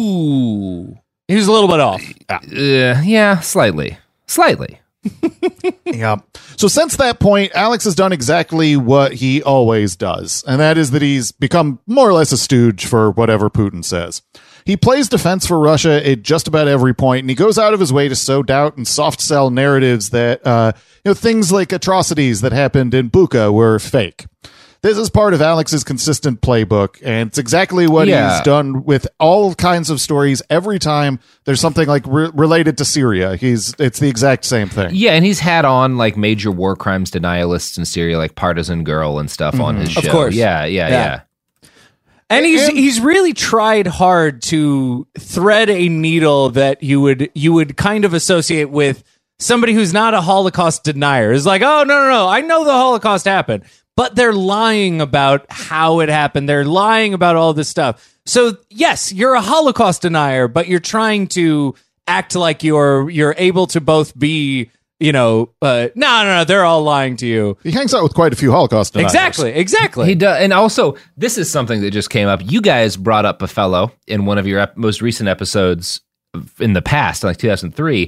Ooh. He was a little bit off. Uh, yeah, slightly. Slightly. Yeah. So since that point, Alex has done exactly what he always does, and that is that he's become more or less a stooge for whatever Putin says. He plays defense for Russia at just about every point, and he goes out of his way to sow doubt and soft sell narratives that, uh, you know, things like atrocities that happened in Bucha were fake. This is part of Alex's consistent playbook, and it's exactly what Yeah. he's done with all kinds of stories. Every time there's something like re- related to Syria, he's it's the exact same thing. Yeah, and he's had on like major war crimes denialists in Syria, like Partisan Girl and stuff on his show. Of course. Yeah, yeah, Yeah. yeah. And he's he's really tried hard to thread a needle that you would you would kind of associate with somebody who's not a Holocaust denier. It's like, oh no no no, I know the Holocaust happened, but they're lying about how it happened. They're lying about all this stuff. So yes, you're a Holocaust denier, but you're trying to act like you're you're able to both be, you know, uh, no, no, no, they're all lying to you. He hangs out with quite a few Holocaust deniers. Exactly, exactly. He does, and also this is something that just came up. You guys brought up a fellow in one of your ep- most recent episodes in the past, like two thousand three,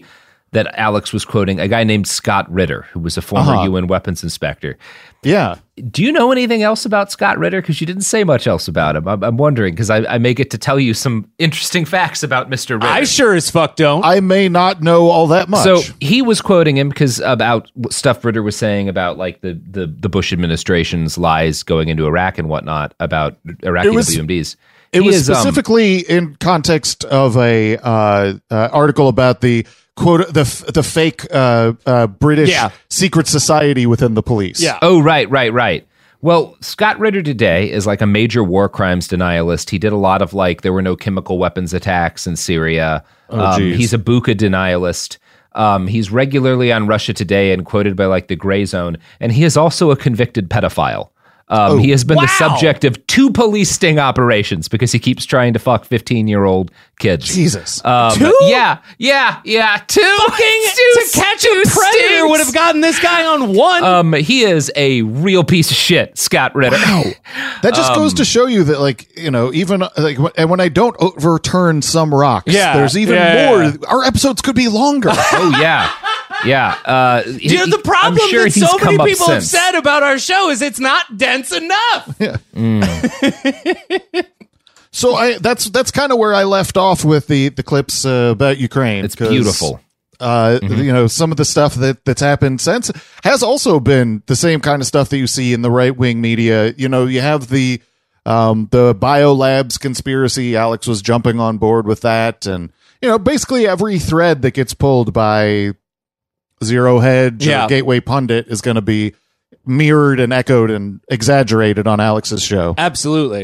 that Alex was quoting a guy named Scott Ritter, who was a former Uh-huh. U N weapons inspector. Yeah. Do you know anything else about Scott Ritter? Because you didn't say much else about him. I'm, I'm wondering, because I, I may get to tell you some interesting facts about Mister Ritter. I sure as fuck don't. I may not know all that much. So he was quoting him because about stuff Ritter was saying about like the, the, the Bush administration's lies going into Iraq and whatnot about Iraqi It was- W M Ds. It He was is, um, specifically in context of a uh, uh, article about the quote the f- the fake uh, uh, British Yeah. secret society within the police. Oh, right, right, right. Well, Scott Ritter today is like a major war crimes denialist. He did a lot of like there were no chemical weapons attacks in Syria. Oh, um, geez. he's a Buka denialist. Um, he's regularly on Russia Today and quoted by like the Gray Zone. And he is also a convicted pedophile. Um, Oh, he has been wow. the subject of two police sting operations because he keeps trying to fuck fifteen-year-old kids. Jesus. Um, Two? Yeah, yeah, yeah. Two. Fucking two To Catch a two Predator stings. would have gotten this guy on one. Um, he is a real piece of shit, Scott Ritter. Wow. That just goes Um, to show you that, like, you know, even uh, like, wh- and when I don't overturn some rocks, Yeah, there's even yeah, more. yeah. Our episodes could be longer. Oh yeah, yeah. Uh, he- You know, the problem I'm sure that he's so many come up people have since. said about our show is it's not dense enough. So I that's that's kind of where I left off with the the clips uh, about Ukraine. It's 'cause, beautiful. Uh, Mhm. You know, some of the stuff that that's happened since has also been the same kind of stuff that you see in the right wing media. You know, you have the um, the biolabs conspiracy. Alex was jumping on board with that, and you know, basically every thread that gets pulled by Zero Hedge Yeah. or Gateway Pundit is going to be mirrored and echoed and exaggerated on Alex's show. Absolutely.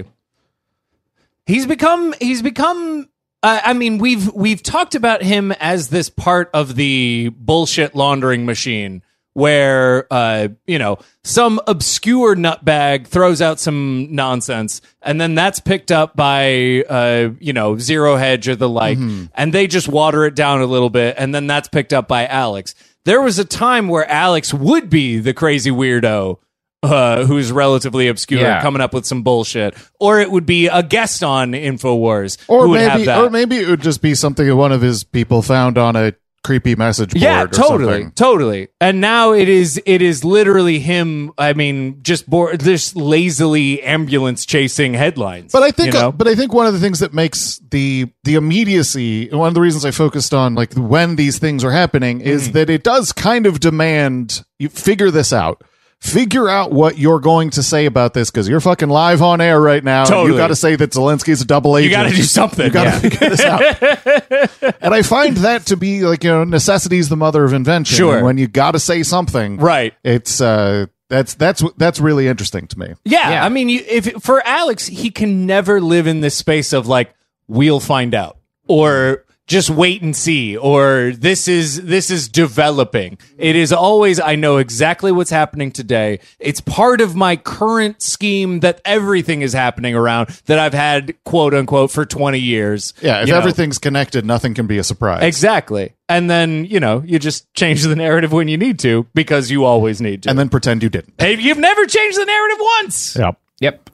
He's become he's become uh, I mean we've we've talked about him as this part of the bullshit laundering machine where uh you know some obscure nutbag throws out some nonsense and then that's picked up by uh you know Zero Hedge or the like and they just water it down a little bit and then that's picked up by Alex. There was a time where Alex would be the crazy weirdo uh, who's relatively obscure, Yeah. coming up with some bullshit, or it would be a guest on InfoWars Or who would have maybe, that. or maybe it would just be something that one of his people found on a creepy message board. yeah, or totally, something. totally. And now it is it is literally him. I mean, just bored, just lazily ambulance chasing headlines. But I think, you know? but I think one of the things that makes the the immediacy, one of the reasons I focused on like when these things are happening, is Mm. that it does kind of demand you figure this out. Figure out what you're going to say about this because you're fucking live on air right now. and Totally. You got to say that Zelensky's a double agent. You gotta do something. You got to Yeah. figure this out. And I find that to be like, you know, necessity is the mother of invention. Sure. And when you got to say something, Right. It's uh, that's that's that's really interesting to me. Yeah, Yeah. I mean, you, if for Alex, he can never live in this space of like, we'll find out, or just wait and see, or this is this is developing. It is always, I know exactly what's happening today. It's part of my current scheme that everything is happening around that I've had quote unquote for twenty years. Yeah, if You know? everything's connected, nothing can be a surprise. Exactly. And then, you know, you just change the narrative when you need to because you always need to. And then pretend you didn't. Hey, you've never changed the narrative once. Yep. Yep.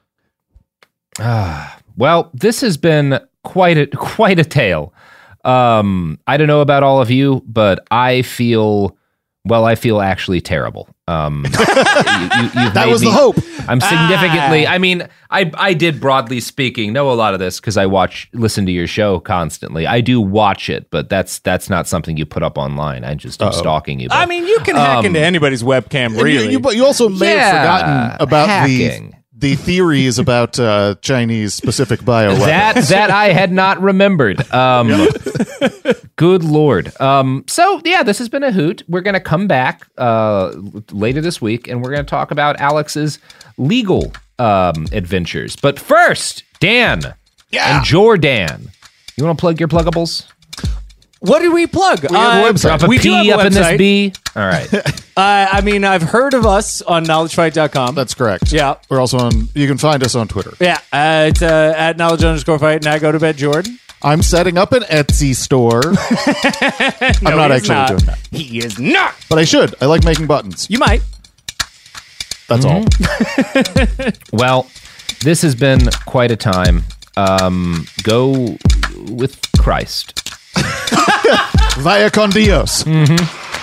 Ah, well, this has been quite a quite a tale. Um, I don't know about all of you, but I feel well. I feel actually terrible. Um, you, you, you've That made was me- the hope. I'm significantly. Ah. I mean, I I did broadly speaking know a lot of this because I watch, listen to your show constantly. I do watch it, but that's that's not something you put up online. I just am Uh-oh. stalking you. But, I mean, you can hack um, into anybody's webcam, And you- really. You, but you also may Yeah, have forgotten about hacking. the the theories about uh, Chinese specific bioweapons. That that I had not remembered. Um, good Lord. Um, so yeah, this has been a hoot. We're going to come back uh, later this week, and we're going to talk about Alex's legal um, adventures. But first, Dan and Jordan, you want to plug your pluggables? What do we plug? We have a Uh, website. Drop a we do have P a up in this website. B. All right. Uh, I mean, I've heard of us on knowledge fight dot com. That's correct. Yeah. We're also on. You can find us on Twitter. Yeah, uh, it's uh, at knowledge underscore fight, and I go to bed, Jordan. I'm setting up an Etsy store. I'm not he is actually not. doing that, He is not. but I should. I like making buttons. You might. That's Mm-hmm. all. Well, this has been quite a time. Um, go with Christ. Vaya con Dios. Mm-hmm.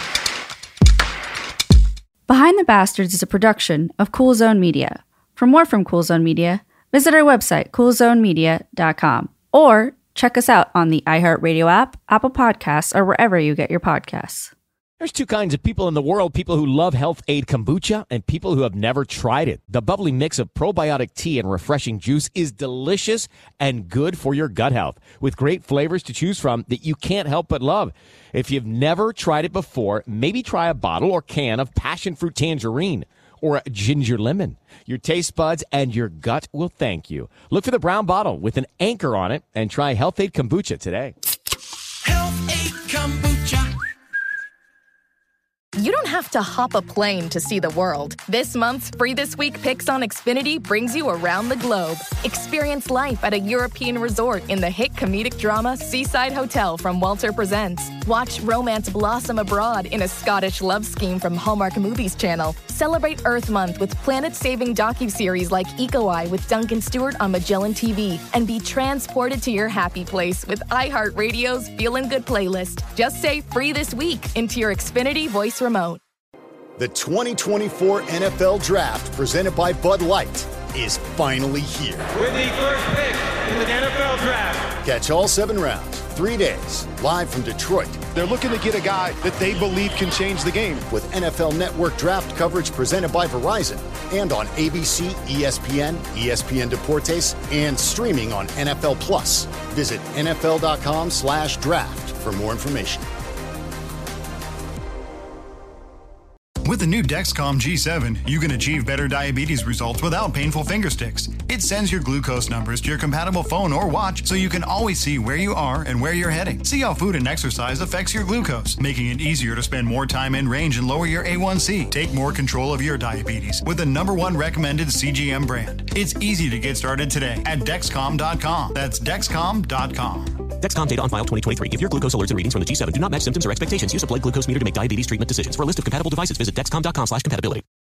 Behind the Bastards is a production of Cool Zone Media. For more from Cool Zone Media, visit our website, cool zone media dot com, or check us out on the iHeartRadio app, Apple Podcasts, or wherever you get your podcasts. There's two kinds of people in the world, people who love Health Aid Kombucha and people who have never tried it. The bubbly mix of probiotic tea and refreshing juice is delicious and good for your gut health, with great flavors to choose from that you can't help but love. If you've never tried it before, maybe try a bottle or can of passion fruit tangerine or a ginger lemon. Your taste buds and your gut will thank you. Look for the brown bottle with an anchor on it and try Health Aid Kombucha today. Health Aid Kombucha. You don't have to hop a plane to see the world. This month's Free This Week Picks on Xfinity brings you around the globe. Experience life at a European resort in the hit comedic drama Seaside Hotel from Walter Presents. Watch romance blossom abroad in a Scottish love scheme from Hallmark Movies Channel. Celebrate Earth Month with planet-saving docuseries like Eco Eye with Duncan Stewart on Magellan T V. And be transported to your happy place with iHeartRadio's Feelin' Good playlist. Just say Free This Week into your Xfinity voice remote. The twenty twenty-four N F L Draft, presented by Bud Light, is finally here. With the first pick in the N F L Draft. Catch all seven rounds, three days, live from Detroit. They're looking to get a guy that they believe can change the game. With N F L Network Draft coverage presented by Verizon and on A B C, E S P N, E S P N Deportes, and streaming on N F L Plus. Visit N F L dot com slash draft for more information. With the new Dexcom G seven, you can achieve better diabetes results without painful finger sticks. It sends your glucose numbers to your compatible phone or watch so you can always see where you are and where you're heading. See how food and exercise affects your glucose, making it easier to spend more time in range and lower your A one C. Take more control of your diabetes with the number one recommended C G M brand. It's easy to get started today at Dexcom dot com. That's Dexcom dot com. Dexcom data on file twenty twenty-three. If your glucose alerts and readings from the G seven do not match symptoms or expectations, use a blood glucose meter to make diabetes treatment decisions. For a list of compatible devices, visit Dexcom dot com slash compatibility.